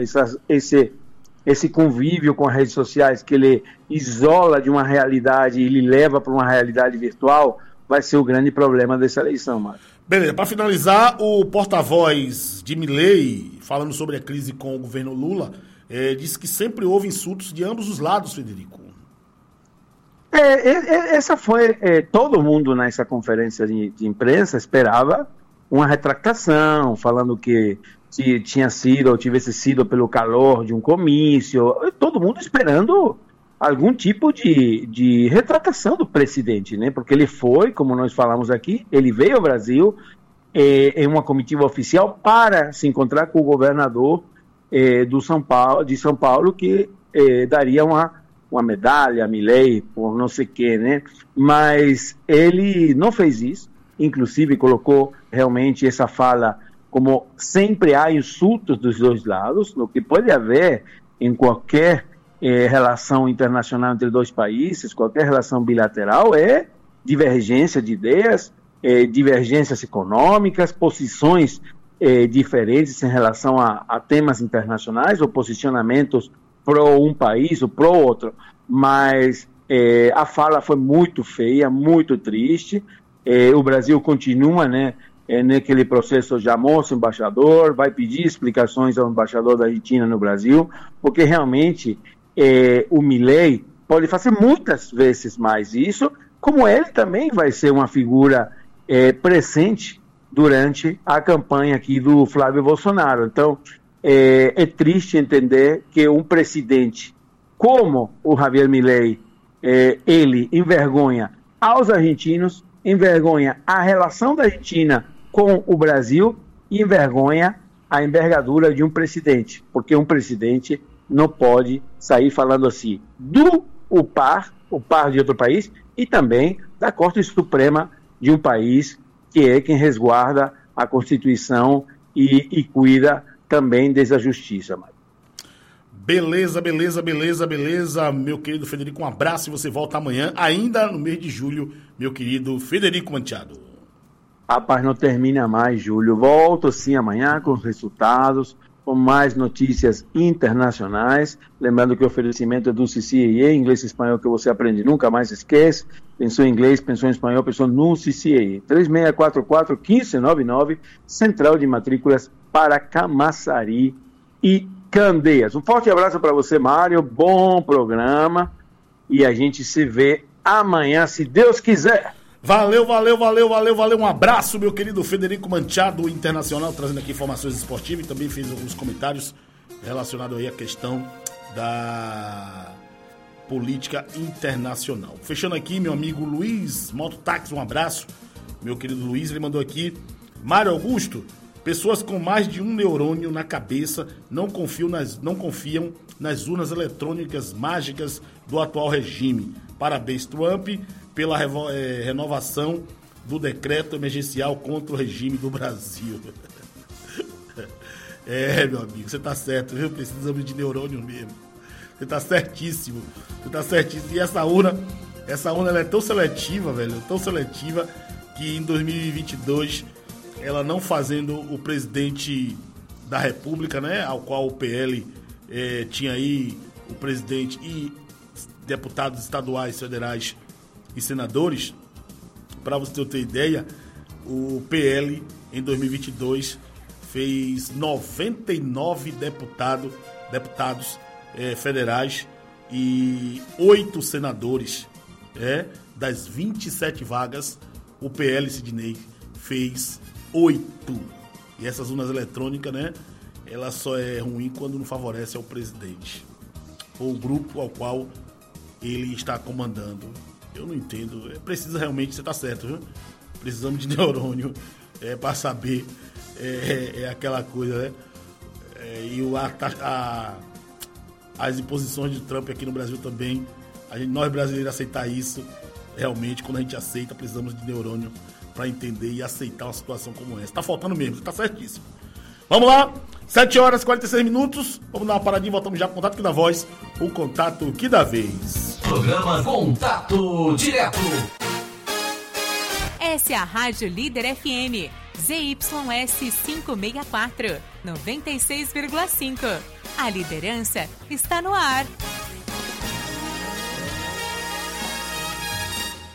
E: esse convívio com as redes sociais, que ele isola de uma realidade e ele leva para uma realidade virtual, vai ser o grande problema dessa eleição, Mário.
A: Beleza, para finalizar, o porta-voz de Milei, falando sobre a crise com o governo Lula, disse que sempre houve insultos de ambos os lados, Frederico.
E: Essa foi... todo mundo nessa conferência de imprensa esperava uma retractação, falando que tinha sido ou tivesse sido pelo calor de um comício, todo mundo esperando algum tipo de retratação do presidente, né? Porque ele foi, como nós falamos aqui, ele veio ao Brasil em uma comitiva oficial para se encontrar com o governador de São Paulo, que daria uma medalha a Milei, por não sei o quê, né? Mas ele não fez isso, inclusive colocou realmente essa fala como sempre há insultos dos dois lados, no que pode haver em qualquer relação internacional entre dois países, qualquer relação bilateral, é divergência de ideias, divergências econômicas, posições diferentes em relação a temas internacionais ou posicionamentos pro um país ou pro outro, mas a fala foi muito feia, muito triste. O Brasil continua, né, naquele processo, chamou o embaixador, vai pedir explicações ao embaixador da Argentina no Brasil, porque realmente o Milei pode fazer muitas vezes mais isso, como ele também vai ser uma figura presente durante a campanha aqui do Flávio Bolsonaro. Então, é triste entender que um presidente como o Javier Milei, ele envergonha aos argentinos, envergonha a relação da Argentina com o Brasil e envergonha a envergadura de um presidente, porque um presidente não pode sair falando assim o par de outro país, e também da Corte Suprema de um país que é quem resguarda a Constituição e cuida também dessa justiça, Mário.
A: Beleza, meu querido Federico, um abraço e você volta amanhã, ainda no mês de julho, meu querido Federico Machado.
E: Rapaz, não termina mais, Júlio. Volto sim amanhã com os resultados, com mais notícias internacionais. Lembrando que o oferecimento é do CCIE, inglês e espanhol que você aprende, nunca mais esquece. Pensou em inglês, pensou em espanhol, pensou no CCIE. 3644-1599, Central de Matrículas para Camaçari e Candeias. Um forte abraço para você, Mário. Bom programa. E a gente se vê amanhã, se Deus quiser.
A: Valeu. Um abraço, meu querido Federico Machado, internacional, trazendo aqui informações esportivas e também fez alguns comentários relacionados aí à questão da política internacional. Fechando aqui, meu amigo Luiz Mototáxi, um abraço. Meu querido Luiz, ele mandou aqui: Mário Augusto, pessoas com mais de um neurônio na cabeça não confiam nas urnas eletrônicas mágicas do atual regime. Parabéns, Trump, pela renovação do decreto emergencial contra o regime do Brasil. Meu amigo, você tá certo, viu? Precisamos de neurônio mesmo. Você tá certíssimo. E essa urna ela é tão seletiva, velho, que em 2022, ela não fazendo o presidente da República, né, ao qual o PL tinha aí o presidente e deputados estaduais, federais e senadores. Para você ter ideia, o PL em 2022 fez 99 deputados federais e 8 senadores. Das 27 vagas, o PL Sidney fez 8. E essas urnas eletrônicas, né, ela só é ruim quando não favorece ao presidente ou o grupo ao qual ele está comandando. Eu não entendo. Precisa realmente, você está certo, viu? Precisamos de neurônio para saber aquela coisa, né? E as imposições de Trump aqui no Brasil também. Nós brasileiros aceitar isso, realmente, quando a gente aceita, precisamos de neurônio para entender e aceitar uma situação como essa. Tá faltando mesmo, você tá certíssimo. Vamos lá, 7h46. Vamos dar uma paradinha, voltamos já com o Contato que dá voz, o contato que dá vez.
B: Programa Contato Direto.
F: Essa é a Rádio Líder FM, ZYS 564, 96,5. A liderança está no ar.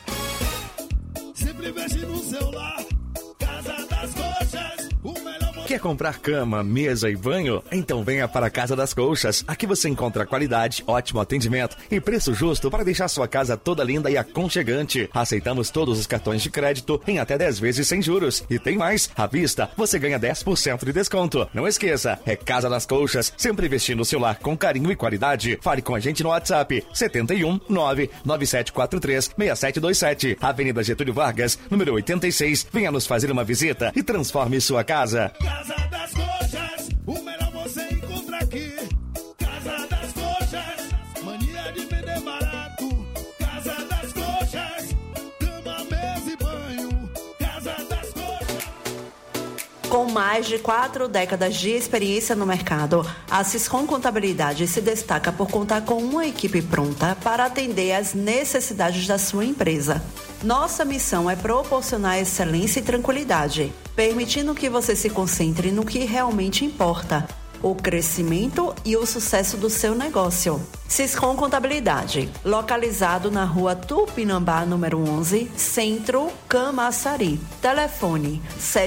G: Sempre veste no celular, Casa das Coxas, o melhor. Quer comprar cama, mesa e banho? Então venha para a Casa das Colchas. Aqui você encontra qualidade, ótimo atendimento e preço justo para deixar sua casa toda linda e aconchegante. Aceitamos todos os cartões de crédito em até 10 vezes sem juros. E tem mais, à vista você ganha 10% de desconto. Não esqueça, é Casa das Colchas, sempre vestindo o seu lar com carinho e qualidade. Fale com a gente no WhatsApp 71 99743 6727, Avenida Getúlio Vargas, número 86. Venha nos fazer uma visita e transforme sua casa.
D: Casa das Coxas, o melhor você encontra aqui. Casa das Coxas, mania de vender barato. Casa das Coxas, cama, mesa e banho. Casa das Coxas.
H: Com mais de 4 décadas de experiência no mercado, a Siscom Contabilidade se destaca por contar com uma equipe pronta para atender às necessidades da sua empresa. Nossa missão é proporcionar excelência e tranquilidade, permitindo que você se concentre no que realmente importa, o crescimento e o sucesso do seu negócio. Siscom Contabilidade, localizado na rua Tupinambá, número 11, Centro, Camaçari. Telefone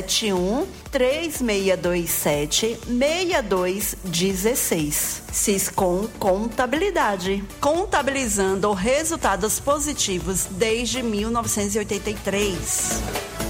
H: 71-3627-6216. Siscom Contabilidade, contabilizando resultados positivos desde 1983.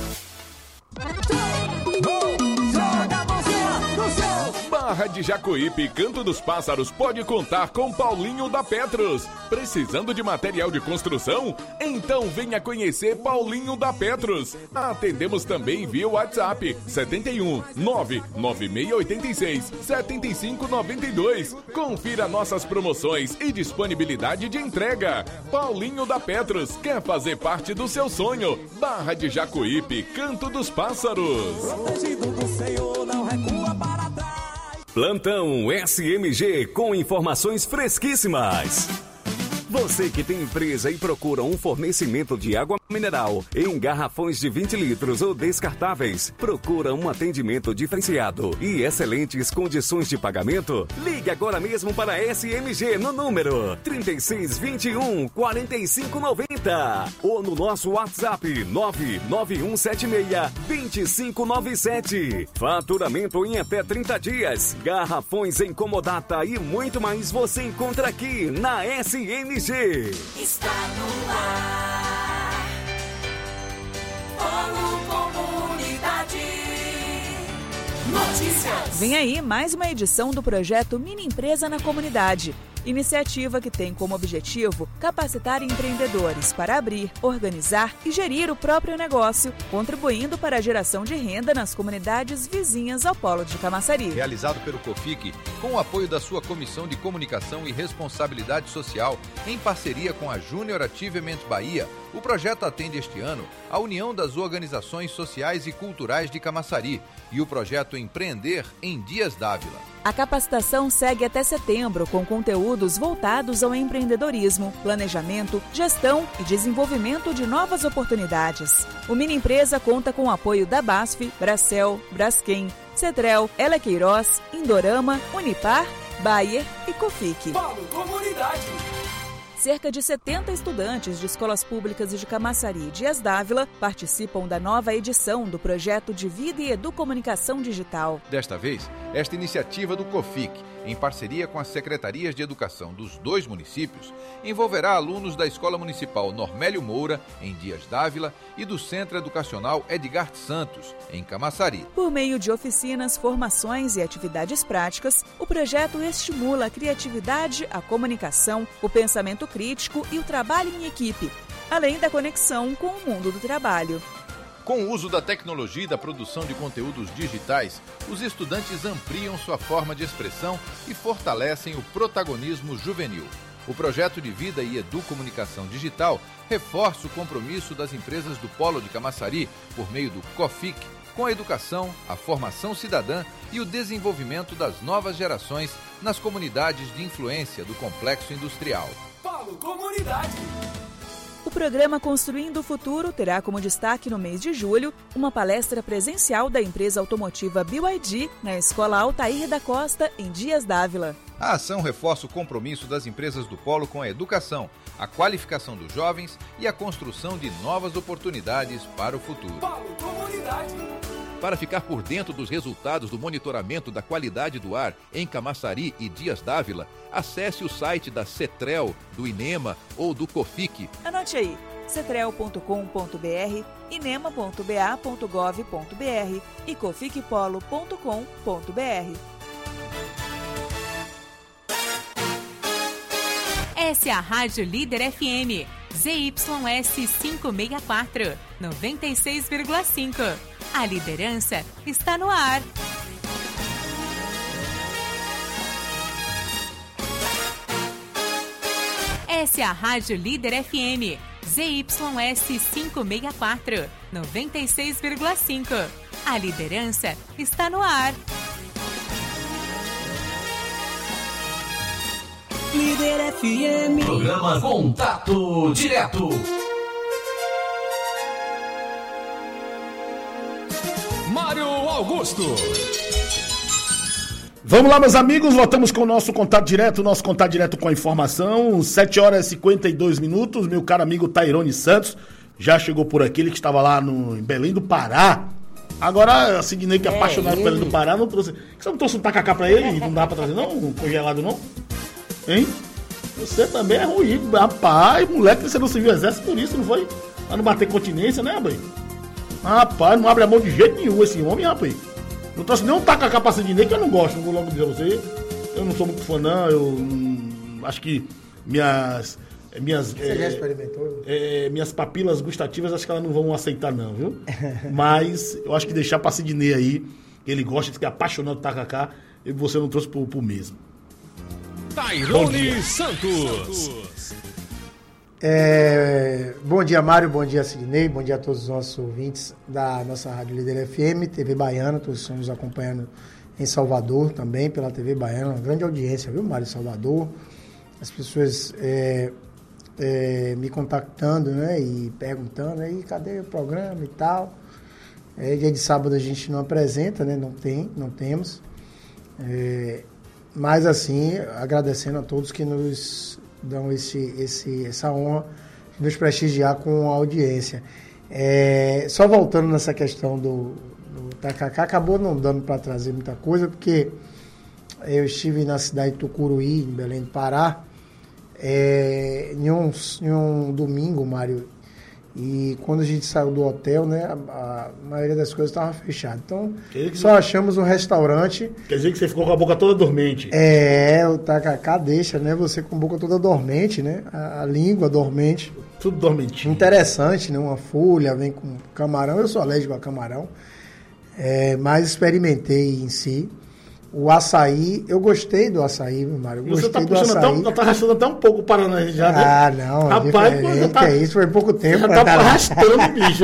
I: Barra de Jacuípe, Canto dos Pássaros pode contar com Paulinho da Petros. Precisando de material de construção? Então venha conhecer Paulinho da Petros. Atendemos também via WhatsApp 71 99686 7592. Confira nossas promoções e disponibilidade de entrega. Paulinho da Petros quer fazer parte do seu sonho. Barra de Jacuípe, Canto dos Pássaros.
D: Protegido do Senhor, não recua para trás.
J: Plantão SMG com informações fresquíssimas. Você que tem empresa e procura um fornecimento de água mineral em garrafões de 20 litros ou descartáveis, procura um atendimento diferenciado e excelentes condições de pagamento? Ligue agora mesmo para a SMG no número 3621-4590 ou no nosso WhatsApp 99176-2597. Faturamento em até 30 dias, garrafões em comodata e muito mais você encontra aqui na SMG.
B: Está no ar. Polo Comunidade. Notícias.
K: Vem aí mais uma edição do projeto Mini Empresa na Comunidade. Iniciativa que tem como objetivo capacitar empreendedores para abrir, organizar e gerir o próprio negócio, contribuindo para a geração de renda nas comunidades vizinhas ao Polo de Camaçari.
L: Realizado pelo COFIC, com o apoio da sua Comissão de Comunicação e Responsabilidade Social, em parceria com a Júnior Achievement Bahia, o projeto atende este ano a união das organizações sociais e culturais de Camaçari e o projeto Empreender em Dias d'Ávila.
K: A capacitação segue até setembro, com conteúdos voltados ao empreendedorismo, planejamento, gestão e desenvolvimento de novas oportunidades. O Mini Empresa conta com o apoio da BASF, Bracel, Braskem, Cetrel, Elequeiroz, Indorama, Unipar, Bayer e COFIC.
B: Polo Comunidade.
K: Cerca de 70 estudantes de escolas públicas de Camaçari e Dias d'Ávila participam da nova edição do projeto de Vida e Educomunicação Digital.
L: Desta vez, esta iniciativa do COFIC, em parceria com as secretarias de educação dos 2 municípios, envolverá alunos da Escola Municipal Normélio Moura, em Dias d'Ávila, e do Centro Educacional Edgar Santos, em Camaçari.
K: Por meio de oficinas, formações e atividades práticas, o projeto estimula a criatividade, a comunicação, o pensamento crítico e o trabalho em equipe, além da conexão com o mundo do trabalho.
L: Com o uso da tecnologia e da produção de conteúdos digitais, os estudantes ampliam sua forma de expressão e fortalecem o protagonismo juvenil. O projeto de Vida e Educomunicação Digital reforça o compromisso das empresas do Polo de Camaçari por meio do COFIC com a educação, a formação cidadã e o desenvolvimento das novas gerações nas comunidades de influência do complexo industrial.
B: Polo Comunidade.
K: O programa Construindo o Futuro terá como destaque no mês de julho uma palestra presencial da empresa automotiva BYD na Escola Altair da Costa, em Dias d'Ávila.
L: A ação reforça o compromisso das empresas do Polo com a educação, a qualificação dos jovens e a construção de novas oportunidades para o futuro.
B: Polo Comunidade.
L: Para ficar por dentro dos resultados do monitoramento da qualidade do ar em Camaçari e Dias d'Ávila, acesse o site da CETREL, do INEMA ou do COFIC.
K: Anote aí, cetrel.com.br, inema.ba.gov.br e coficpolo.com.br.
F: Essa é a Rádio Líder FM, ZYS 564, 96,5. A liderança está no ar. Essa é a Rádio Líder FM, ZYS 564, 96,5. A liderança está no ar.
B: Líder FM. Programa Contato Direto.
I: Mário Augusto.
A: Vamos lá, meus amigos, voltamos com o nosso contato direto com a informação, 7 horas e 52 minutos, meu caro amigo Tairone Santos já chegou por aqui, ele que estava lá em Belém do Pará. Agora, a Sidney, que é apaixonado por Belém do Pará, não trouxe. Você não trouxe um tacacá pra ele? Não dá pra trazer, não? Um congelado, não? Hein? Você também é ruim, rapaz, moleque, você não serviu o exército por isso, não foi? Pra não bater continência, né, rapaz? Rapaz, não abre a mão de jeito nenhum esse homem, rapaz. Não trouxe nem um tacacá pra Sidney, que eu não gosto, vou logo dizer a você. Eu não sou muito fã, não, eu acho que minhas
M: Você já experimentou?
A: Minhas papilas gustativas, acho que elas não vão aceitar, não, viu? Mas eu acho que deixar pra Sidney aí, que ele gosta, que é apaixonado do tacacá, e você não trouxe pro mesmo.
I: Tairone Santos.
M: Bom dia, Mário, bom dia, Sidney, bom dia a todos os nossos ouvintes da nossa Rádio Líder FM, TV Baiana, todos estamos nos acompanhando em Salvador também, pela TV Baiana, uma grande audiência, viu, Mário, Salvador, as pessoas me contactando, né, e perguntando, aí, cadê o programa e tal, dia de sábado a gente não apresenta, né, não temos, mas assim, agradecendo a todos que nos dão essa honra de nos prestigiar com a audiência. Só voltando nessa questão do tacacá, acabou não dando para trazer muita coisa, porque eu estive na cidade de Tucuruí, em Belém do Pará, em um domingo, Mário, e quando a gente saiu do hotel, né, a maioria das coisas estava fechada. Então, só achamos um restaurante.
A: Quer dizer que você ficou com a boca toda dormente.
M: O tacacá deixa, né, você com a boca toda dormente, né, a língua dormente.
A: Tudo dormentinho.
M: Interessante, né, uma folha, vem com camarão. Eu sou alérgico a camarão, mas experimentei em si. O açaí, eu gostei do açaí, meu Mário.
A: Você tá puxando tá arrastando até um pouco o Paraná já, né?
M: Não,
A: rapaz,
M: isso, foi pouco tempo.
A: Já tá arrastando, bicho.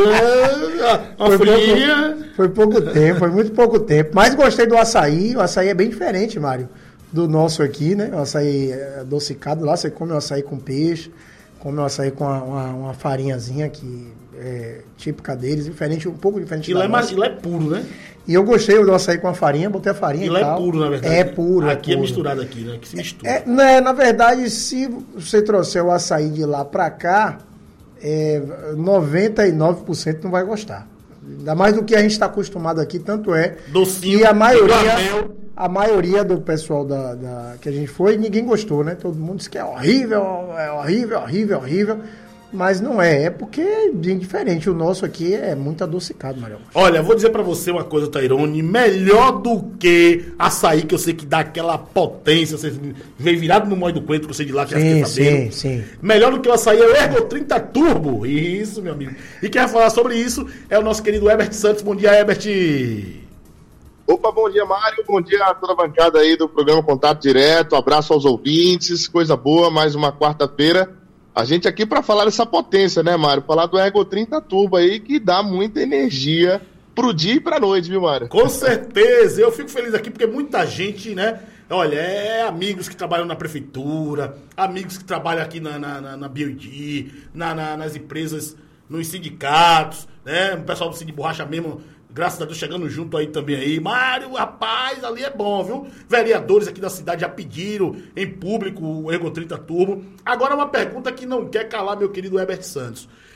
M: Foi pouco tempo, foi muito pouco tempo. Mas gostei do açaí, o açaí é bem diferente, Mário, do nosso aqui, né? O açaí adocicado, lá você come o açaí com peixe, come o açaí com uma farinhazinha que é típica deles, diferente, um pouco diferente
A: da nossa. E lá é puro, né?
M: E eu gostei do açaí com a farinha, botei a farinha e tal.
A: É puro, na verdade.
M: É puro.
A: Aqui é misturado aqui, né? Que se mistura.
M: Na verdade, se você trouxer o açaí de lá pra cá, 99% não vai gostar. Ainda mais do que a gente está acostumado aqui, tanto é
A: docinho,
M: que a maioria do pessoal que a gente foi, ninguém gostou, né? Todo mundo disse que é horrível. Mas não é porque é bem diferente. O nosso aqui é muito adocicado, Mário.
A: Olha, vou dizer pra você uma coisa, Tairone, melhor do que açaí, que eu sei que dá aquela potência, você veio virado no molho do coentro, que eu sei de lá, que quer saber.
M: Sim.
A: Melhor do que o açaí é o Ergo 30 Turbo. Isso, meu amigo. E quem vai falar sobre isso é o nosso querido Herbert Santos. Bom dia, Herbert.
N: Opa, bom dia, Mário. Bom dia a toda a bancada aí do programa Contato Direto. Abraço aos ouvintes. Coisa boa, mais uma quarta-feira. A gente aqui para falar dessa potência, né, Mário? Falar do Ergo 30 Turbo aí, que dá muita energia pro dia e pra noite, viu, Mário?
A: Com certeza. Eu fico feliz aqui porque muita gente, né? Olha, amigos que trabalham na prefeitura, amigos que trabalham aqui na BioD, nas empresas, nos sindicatos, né? O pessoal do Cid Borracha mesmo, graças a Deus, chegando junto aí também aí. Mário, rapaz, ali é bom, viu? Vereadores aqui da cidade já pediram em público o Ergo 30 Turbo. Agora uma pergunta que não quer calar, meu querido Herbert Santos.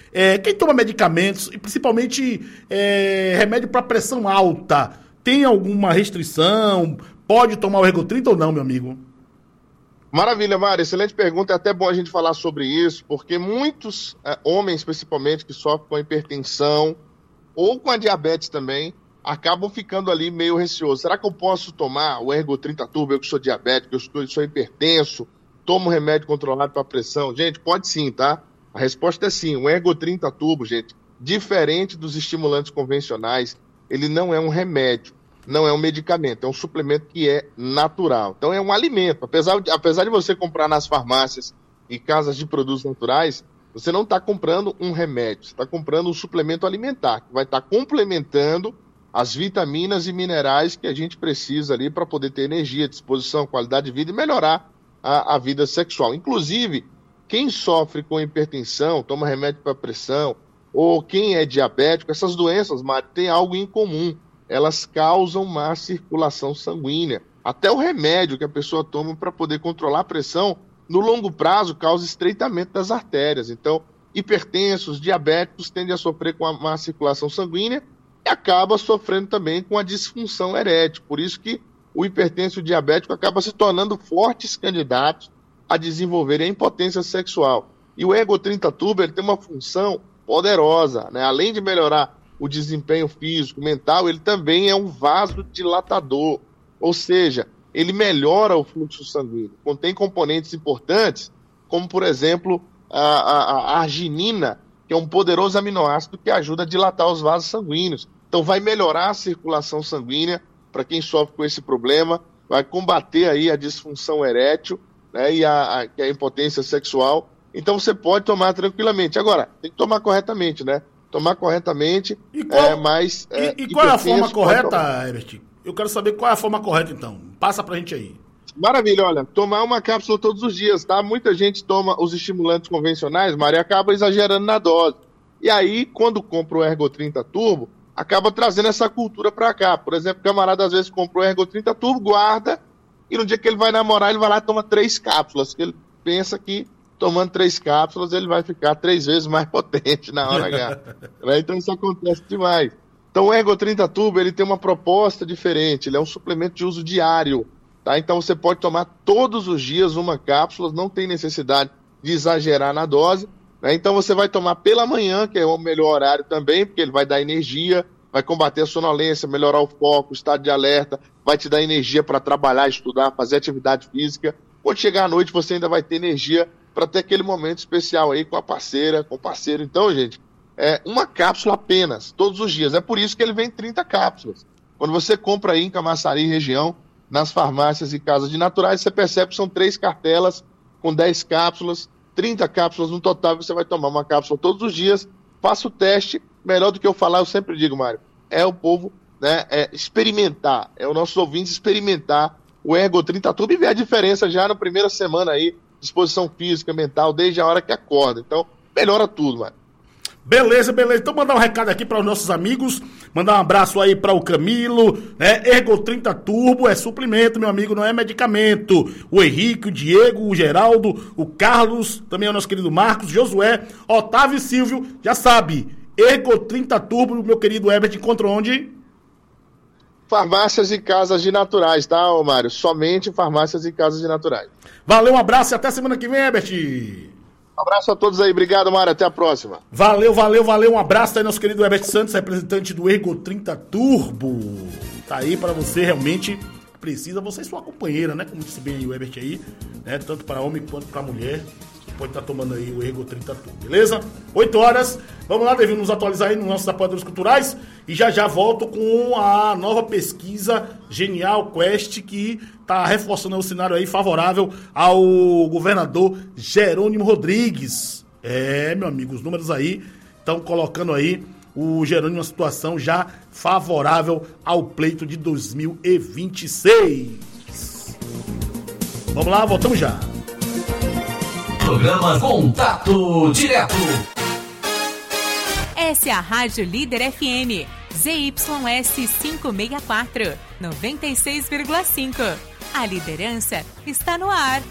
A: quem toma medicamentos, e principalmente remédio para pressão alta, tem alguma restrição? Pode tomar o Ergo30 ou não, meu amigo?
N: Maravilha, Mário. Excelente pergunta. É até bom a gente falar sobre isso, porque muitos homens, principalmente, que sofrem com a hipertensão ou com a diabetes também, acabam ficando ali meio receosos. Será que eu posso tomar o Ergo30 Turbo, eu que sou diabético, eu sou hipertenso, tomo remédio controlado para pressão? Gente, pode sim, tá? A resposta é sim. O Ergo30 Turbo, gente, diferente dos estimulantes convencionais, ele não é um remédio, não é um medicamento, é um suplemento que é natural. Então é um alimento. Apesar de você comprar nas farmácias e casas de produtos naturais, você não está comprando um remédio, você está comprando um suplemento alimentar, que vai estar complementando as vitaminas e minerais que a gente precisa ali para poder ter energia, disposição, qualidade de vida e melhorar a vida sexual. Inclusive, quem sofre com hipertensão, toma remédio para pressão, ou quem é diabético, essas doenças, Mário, tem algo em comum. Elas causam má circulação sanguínea. Até o remédio que a pessoa toma para poder controlar a pressão, no longo prazo, causa estreitamento das artérias. Então, hipertensos, diabéticos tendem a sofrer com a má circulação sanguínea e acaba sofrendo também com a disfunção erétil. Por isso que o hipertenso e o diabético acabam se tornando fortes candidatos a desenvolverem a impotência sexual. E o Ergo30 Turbo ele tem uma função poderosa, né? Além de melhorar o desempenho físico, mental, ele também é um vasodilatador, ou seja, ele melhora o fluxo sanguíneo. Contém componentes importantes, como, por exemplo, a arginina, que é um poderoso aminoácido que ajuda a dilatar os vasos sanguíneos. Então, vai melhorar a circulação sanguínea para quem sofre com esse problema, vai combater aí a disfunção erétil, né, e a impotência sexual. Então, você pode tomar tranquilamente. Agora, tem que tomar corretamente, né? Tomar corretamente,
A: qual é a forma correta, Herbert? Eu quero saber qual é a forma correta, então. Passa pra gente aí.
N: Maravilha, olha, tomar uma cápsula todos os dias, tá? Muita gente toma os estimulantes convencionais, Mário, e acaba exagerando na dose. E aí, quando compra o Ergo30 Turbo, acaba trazendo essa cultura pra cá. Por exemplo, o camarada às vezes comprou o Ergo30 Turbo, guarda, e no dia que ele vai namorar, ele vai lá e toma 3 cápsulas, que ele pensa que tomando 3 cápsulas, ele vai ficar 3 vezes mais potente na hora H. Então isso acontece demais. Então o Ergo30 Turbo, ele tem uma proposta diferente, ele é um suplemento de uso diário, tá? Então você pode tomar todos os dias uma cápsula, não tem necessidade de exagerar na dose, né? Então você vai tomar pela manhã, que é o melhor horário também, porque ele vai dar energia, vai combater a sonolência, melhorar o foco, o estado de alerta, vai te dar energia para trabalhar, estudar, fazer atividade física. Quando chegar à noite, você ainda vai ter energia para ter aquele momento especial aí com a parceira, com o parceiro. Então, gente, é uma cápsula apenas, todos os dias. É por isso que ele vem 30 cápsulas. Quando você compra aí em Camaçari região, nas farmácias e casas de naturais, você percebe que são 3 cartelas com 10 cápsulas, 30 cápsulas no total, você vai tomar uma cápsula todos os dias. Faça o teste, melhor do que eu falar, eu sempre digo, Mário, é o povo, né, experimentar, é os nossos ouvintes experimentar o Ergo30 Turbo e ver a diferença já na primeira semana aí, disposição física, mental, desde a hora que acorda. Então, melhora tudo, mano.
A: Beleza. Então, mandar um recado aqui para os nossos amigos. Mandar um abraço aí para o Camilo, né? Ergo30 Turbo é suplemento, meu amigo, não é medicamento. O Henrique, o Diego, o Geraldo, o Carlos, também é o nosso querido Marcos, Josué, Otávio e Silvio. Já sabe, Ergo30 Turbo, meu querido Herbert, encontra onde?
N: Farmácias e casas de naturais, tá, Mário? Somente farmácias e casas de naturais.
A: Valeu, um abraço e até semana que vem, Herbert.
N: Um abraço a todos aí, obrigado, Mário, até a próxima.
A: Valeu, um abraço aí, nosso querido Herbert Santos, representante do Ergo30 Turbo. Tá aí para você, realmente precisa, você e sua companheira, né, como disse bem aí o Herbert aí, né, tanto para homem quanto para mulher. Pode estar tomando aí o Ergo30 Turbo, beleza? 8 horas, vamos lá, devemos nos atualizar aí nos nossos apoiadores culturais e já volto com a nova pesquisa Genial Quest, que está reforçando o cenário aí favorável ao governador Jerônimo Rodrigues. Meu amigo, os números aí estão colocando aí o Jerônimo em uma situação já favorável ao pleito de 2026. Vamos lá, voltamos já.
B: Programa Contato Direto.
F: Essa é a Rádio Líder FM, ZYS 564, 96,5. A liderança está no ar.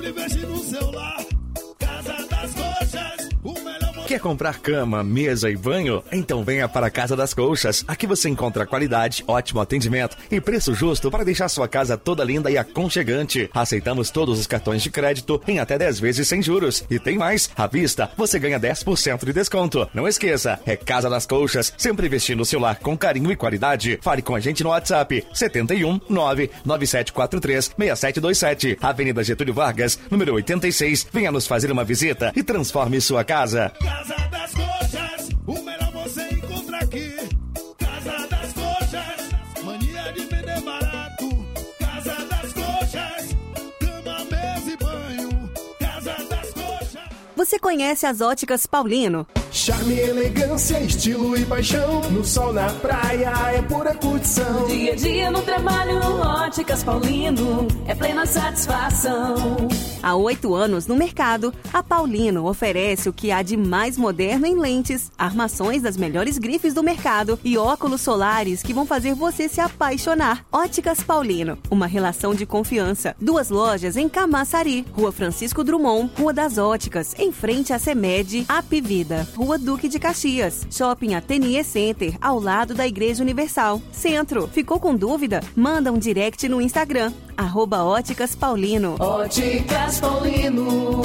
D: investir no celular. Casa das Coxas, o melhor.
G: Quer comprar cama, mesa e banho? Então venha para a Casa das Colchas. Aqui você encontra qualidade, ótimo atendimento e preço justo para deixar sua casa toda linda e aconchegante. Aceitamos todos os cartões de crédito em até 10 vezes sem juros. E tem mais, à vista você ganha 10% de desconto. Não esqueça, é Casa das Colchas, sempre vestindo o seu lar com carinho e qualidade. Fale com a gente no WhatsApp 71 99743 6727, Avenida Getúlio Vargas, número 86. Venha nos fazer uma visita e transforme sua casa.
D: Casa das Coxas, o melhor você encontra aqui. Casa das Coxas, mania de vender barato. Casa das Coxas, cama, mesa e banho. Casa das Coxas.
O: Você conhece as Óticas Paulino?
P: Charme, elegância, estilo e paixão. No sol, na praia, é pura curtição.
Q: Dia a dia no trabalho, Óticas Paulino, é plena satisfação.
O: Há 8 anos no mercado, a Paulino oferece o que há de mais moderno em lentes, armações das melhores grifes do mercado e óculos solares que vão fazer você se apaixonar. Óticas Paulino, uma relação de confiança. 2 lojas em Camaçari, Rua Francisco Drummond, Rua das Óticas, em frente à CEMED, Apivida, Rua Duque de Caxias, Shopping Ateliê Center, ao lado da Igreja Universal. Centro, ficou com dúvida? Manda um direct no Instagram, @Óticas Paulino.
Q: Óticas Paulino.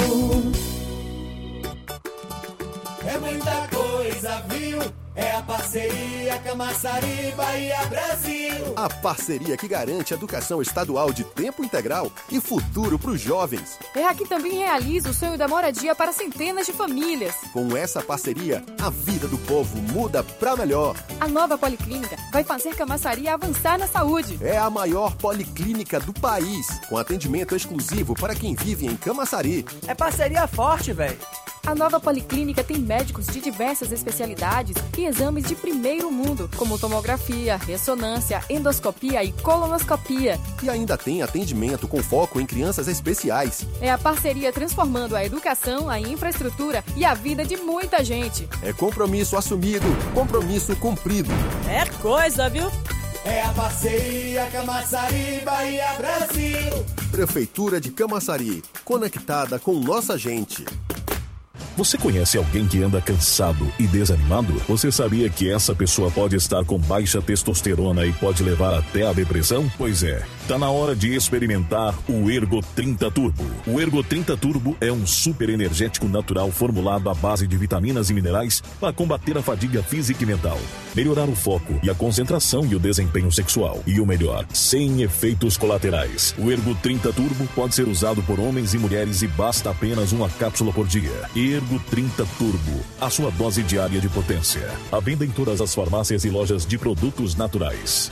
D: É muita coisa, viu? É a parceria Camaçari, Bahia, Brasil.
R: A parceria que garante educação estadual de tempo integral e futuro para os jovens.
S: É a que também realiza o sonho da moradia para centenas de famílias.
R: Com essa parceria, a vida do povo muda para melhor.
S: A nova policlínica vai fazer Camaçari avançar na saúde.
R: É a maior policlínica do país, com atendimento exclusivo para quem vive em Camaçari.
T: É parceria forte, velho.
S: A nova policlínica tem médicos de diversas especialidades e exames de primeiro mundo, como tomografia, ressonância, endoscopia e colonoscopia.
R: E ainda tem atendimento com foco em crianças especiais.
S: É a parceria transformando a educação, a infraestrutura e a vida de muita gente.
R: É compromisso assumido, compromisso cumprido.
T: É coisa, viu?
D: É a parceria Camaçari, Bahia, Brasil.
R: Prefeitura de Camaçari, conectada com nossa gente.
U: Você conhece alguém que anda cansado e desanimado? Você sabia que essa pessoa pode estar com baixa testosterona e pode levar até a depressão? Pois é, tá na hora de experimentar o Ergo 30 Turbo. O Ergo 30 Turbo é um super energético natural formulado à base de vitaminas e minerais para combater a fadiga física e mental, melhorar o foco e a concentração e o desempenho sexual. E o melhor, sem efeitos colaterais. O Ergo 30 Turbo pode ser usado por homens e mulheres e basta apenas uma cápsula por dia. Ergo 30 Turbo, a sua dose diária de potência. À venda em todas as farmácias e lojas de produtos naturais.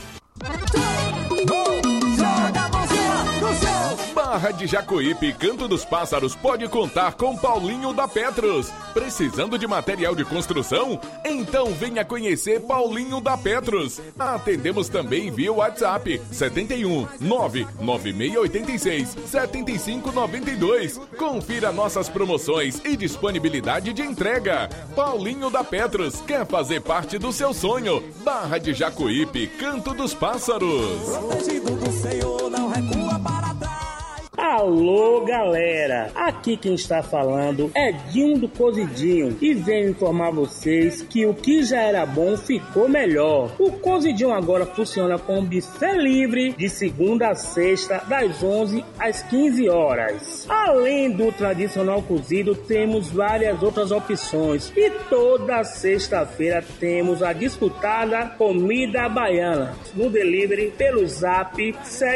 I: Barra de Jacuípe, Canto dos Pássaros pode contar com Paulinho da Petros. Precisando de material de construção? Então venha conhecer Paulinho da Petros. Atendemos também via WhatsApp 71 99686 7592. Confira nossas promoções e disponibilidade de entrega. Paulinho da Petros quer fazer parte do seu sonho. Barra de Jacuípe, Canto dos Pássaros.
D: Protegido do Senhor, não recua para trás.
V: Alô, galera! Aqui quem está falando é Dinho do Cozidinho e venho informar vocês que o que já era bom ficou melhor. O Cozidinho agora funciona com buffet livre de segunda a sexta, das 11 às 15 horas. Além do tradicional cozido, temos várias outras opções e toda sexta-feira temos a disputada comida baiana no delivery pelo zap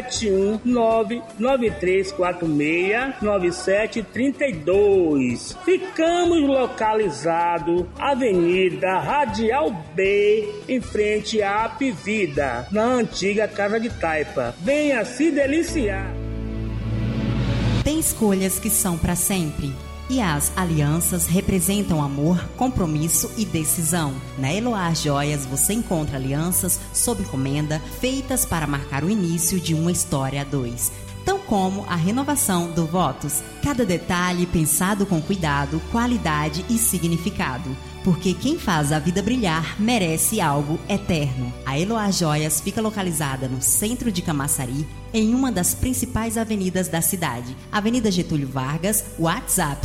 V: 71993469732. Ficamos localizados Avenida Radial B, em frente à Apivida, na antiga Casa de Taipa. Venha se deliciar.
W: Tem escolhas que são para sempre. E as alianças representam amor, compromisso e decisão. Na Eloá Joias você encontra alianças sob encomenda, feitas para marcar o início de uma história a dois. tão como a renovação do votos. Cada detalhe pensado com cuidado, qualidade e significado. Porque quem faz a vida brilhar merece algo eterno. A Eloá Joias fica localizada no centro de Camaçari, em uma das principais avenidas da cidade. Avenida Getúlio Vargas, WhatsApp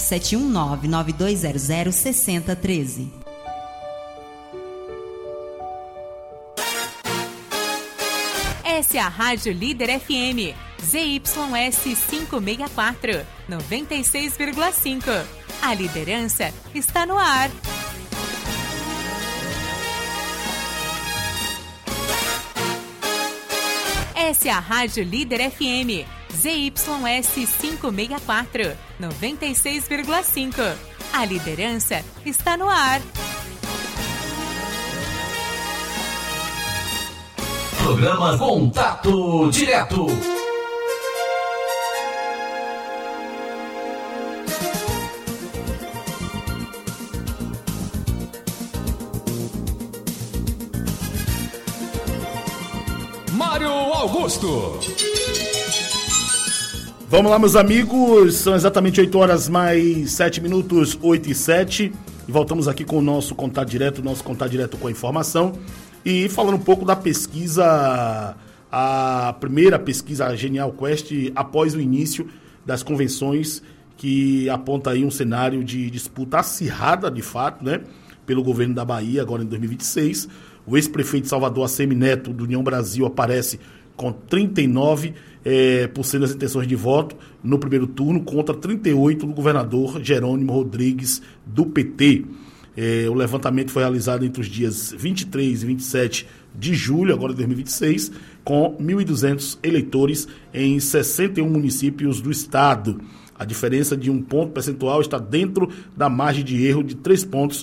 W: 719-9200-6013.
F: Essa é a Rádio Líder FM, ZYS 564, 96,5. A liderança está no ar. Essa é a Rádio Líder FM, ZYS 564, 96,5. A liderança está no ar.
B: Programa Contato Direto.
I: Mário Augusto.
A: Vamos lá, meus amigos, são exatamente 8 horas mais 7 minutos, 8 e 7, e voltamos aqui com o nosso Contato Direto, com a informação, e falando um pouco da pesquisa, a primeira pesquisa, a Genial Quest, após o início das convenções, que aponta aí um cenário de disputa acirrada, de fato, né, pelo governo da Bahia, agora em 2026. O ex-prefeito de Salvador, ACM Neto, do União Brasil, aparece com 39% das intenções de voto no primeiro turno, contra 38% do governador Jerônimo Rodrigues, do PT. O levantamento foi realizado entre os dias 23 e 27 de julho, agora de 2026, com 1.200 eleitores em 61 municípios do estado. A diferença de 1 ponto percentual está dentro da margem de erro de 3 pontos,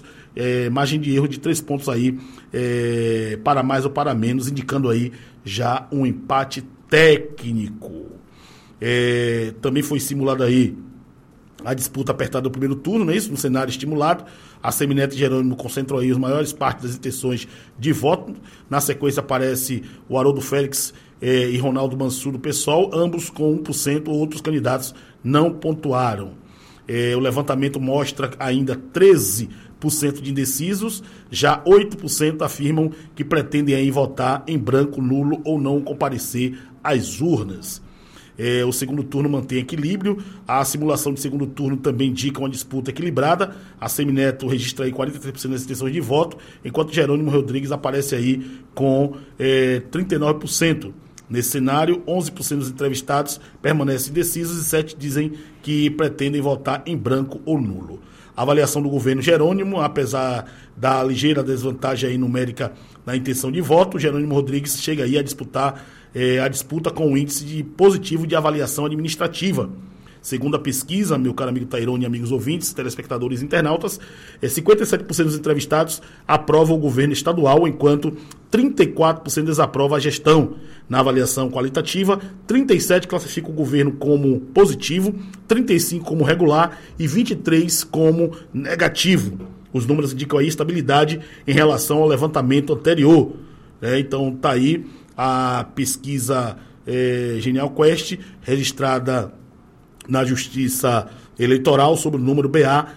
A: aí, para mais ou para menos, indicando aí já um empate técnico. Também foi simulada aí a disputa apertada do primeiro turno, não é isso? No cenário estimulado, a ACM Neto e Jerônimo concentram aí as maiores partes das intenções de voto. Na sequência aparece o Haroldo Félix e Ronaldo Mansur do PSOL, ambos com 1%, outros candidatos não pontuaram. O levantamento mostra ainda 13% de indecisos, já 8% afirmam que pretendem aí votar em branco, nulo ou não comparecer às urnas. O segundo turno mantém equilíbrio, a simulação de segundo turno também indica uma disputa equilibrada. A ACM Neto registra aí 43% das intenções de voto, enquanto Jerônimo Rodrigues aparece aí com 39%. Nesse cenário, 11% dos entrevistados permanecem indecisos e 7% dizem que pretendem votar em branco ou nulo. A avaliação do governo Jerônimo, apesar da ligeira desvantagem aí numérica na intenção de voto, Jerônimo Rodrigues chega aí a disputar a disputa com o índice positivo de avaliação administrativa. Segundo a pesquisa, meu caro amigo Tairone e amigos ouvintes, telespectadores e internautas, 57% dos entrevistados aprovam o governo estadual, enquanto 34% desaprova a gestão. Na avaliação qualitativa, 37% classificam o governo como positivo, 35% como regular e 23% como negativo. Os números indicam aí estabilidade em relação ao levantamento anterior. Então está aí a pesquisa Genial Quest, registrada na Justiça Eleitoral sob o número BA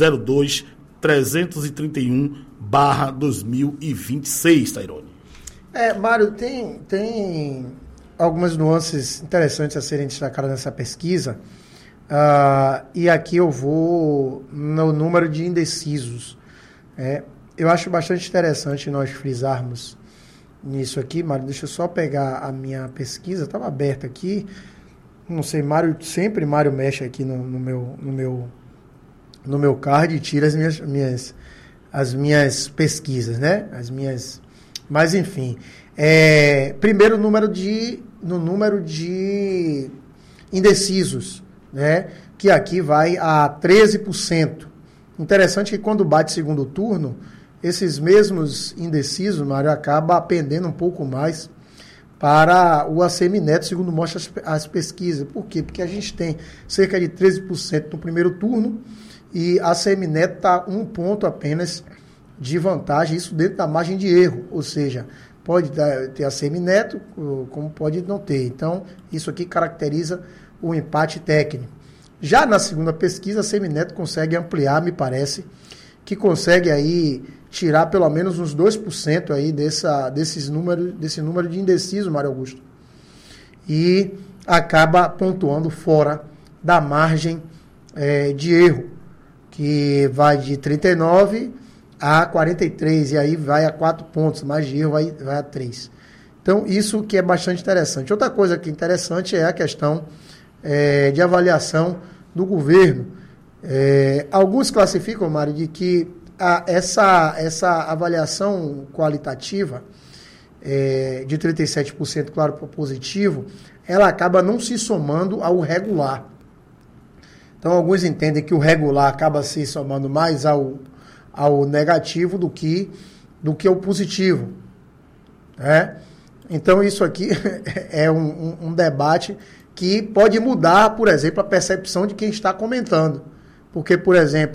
A: 02331/2026, Tairone.
M: Mário, tem algumas nuances interessantes a serem destacadas nessa pesquisa, e aqui eu vou no número de indecisos. Eu acho bastante interessante nós frisarmos nisso aqui, Mário. Deixa eu só pegar a minha pesquisa, estava aberta aqui. Não sei, Mário mexe aqui no meu card e tira as minhas pesquisas, né? Mas enfim, primeiro no número de indecisos, né? Que aqui vai a 13%. Interessante que quando bate segundo turno, esses mesmos indecisos, Mário, acaba pendendo um pouco mais para o ACM Neto, segundo mostram as pesquisas. Por quê? Porque a gente tem cerca de 13% no primeiro turno e a ACM Neto está 1 ponto apenas de vantagem, isso dentro da margem de erro, ou seja, pode ter a Semineto, como pode não ter. Então, isso aqui caracteriza o empate técnico. Já na segunda pesquisa, a Semineto consegue ampliar, me parece, que consegue aí tirar pelo menos uns 2% aí desse número de indeciso, Mário Augusto. E acaba pontuando fora da margem de erro, que vai de 39 a 43, e aí vai a 4 pontos, mais de erro vai a 3. Então, isso que é bastante interessante. Outra coisa que é interessante é a questão de avaliação do governo. Alguns classificam, Mário, de que essa avaliação qualitativa de 37%, claro, positivo, ela acaba não se somando ao regular. Então, alguns entendem que o regular acaba se somando mais ao negativo do que ao positivo. Né? Então, isso aqui é um debate que pode mudar, por exemplo, a percepção de quem está comentando. Porque, por exemplo,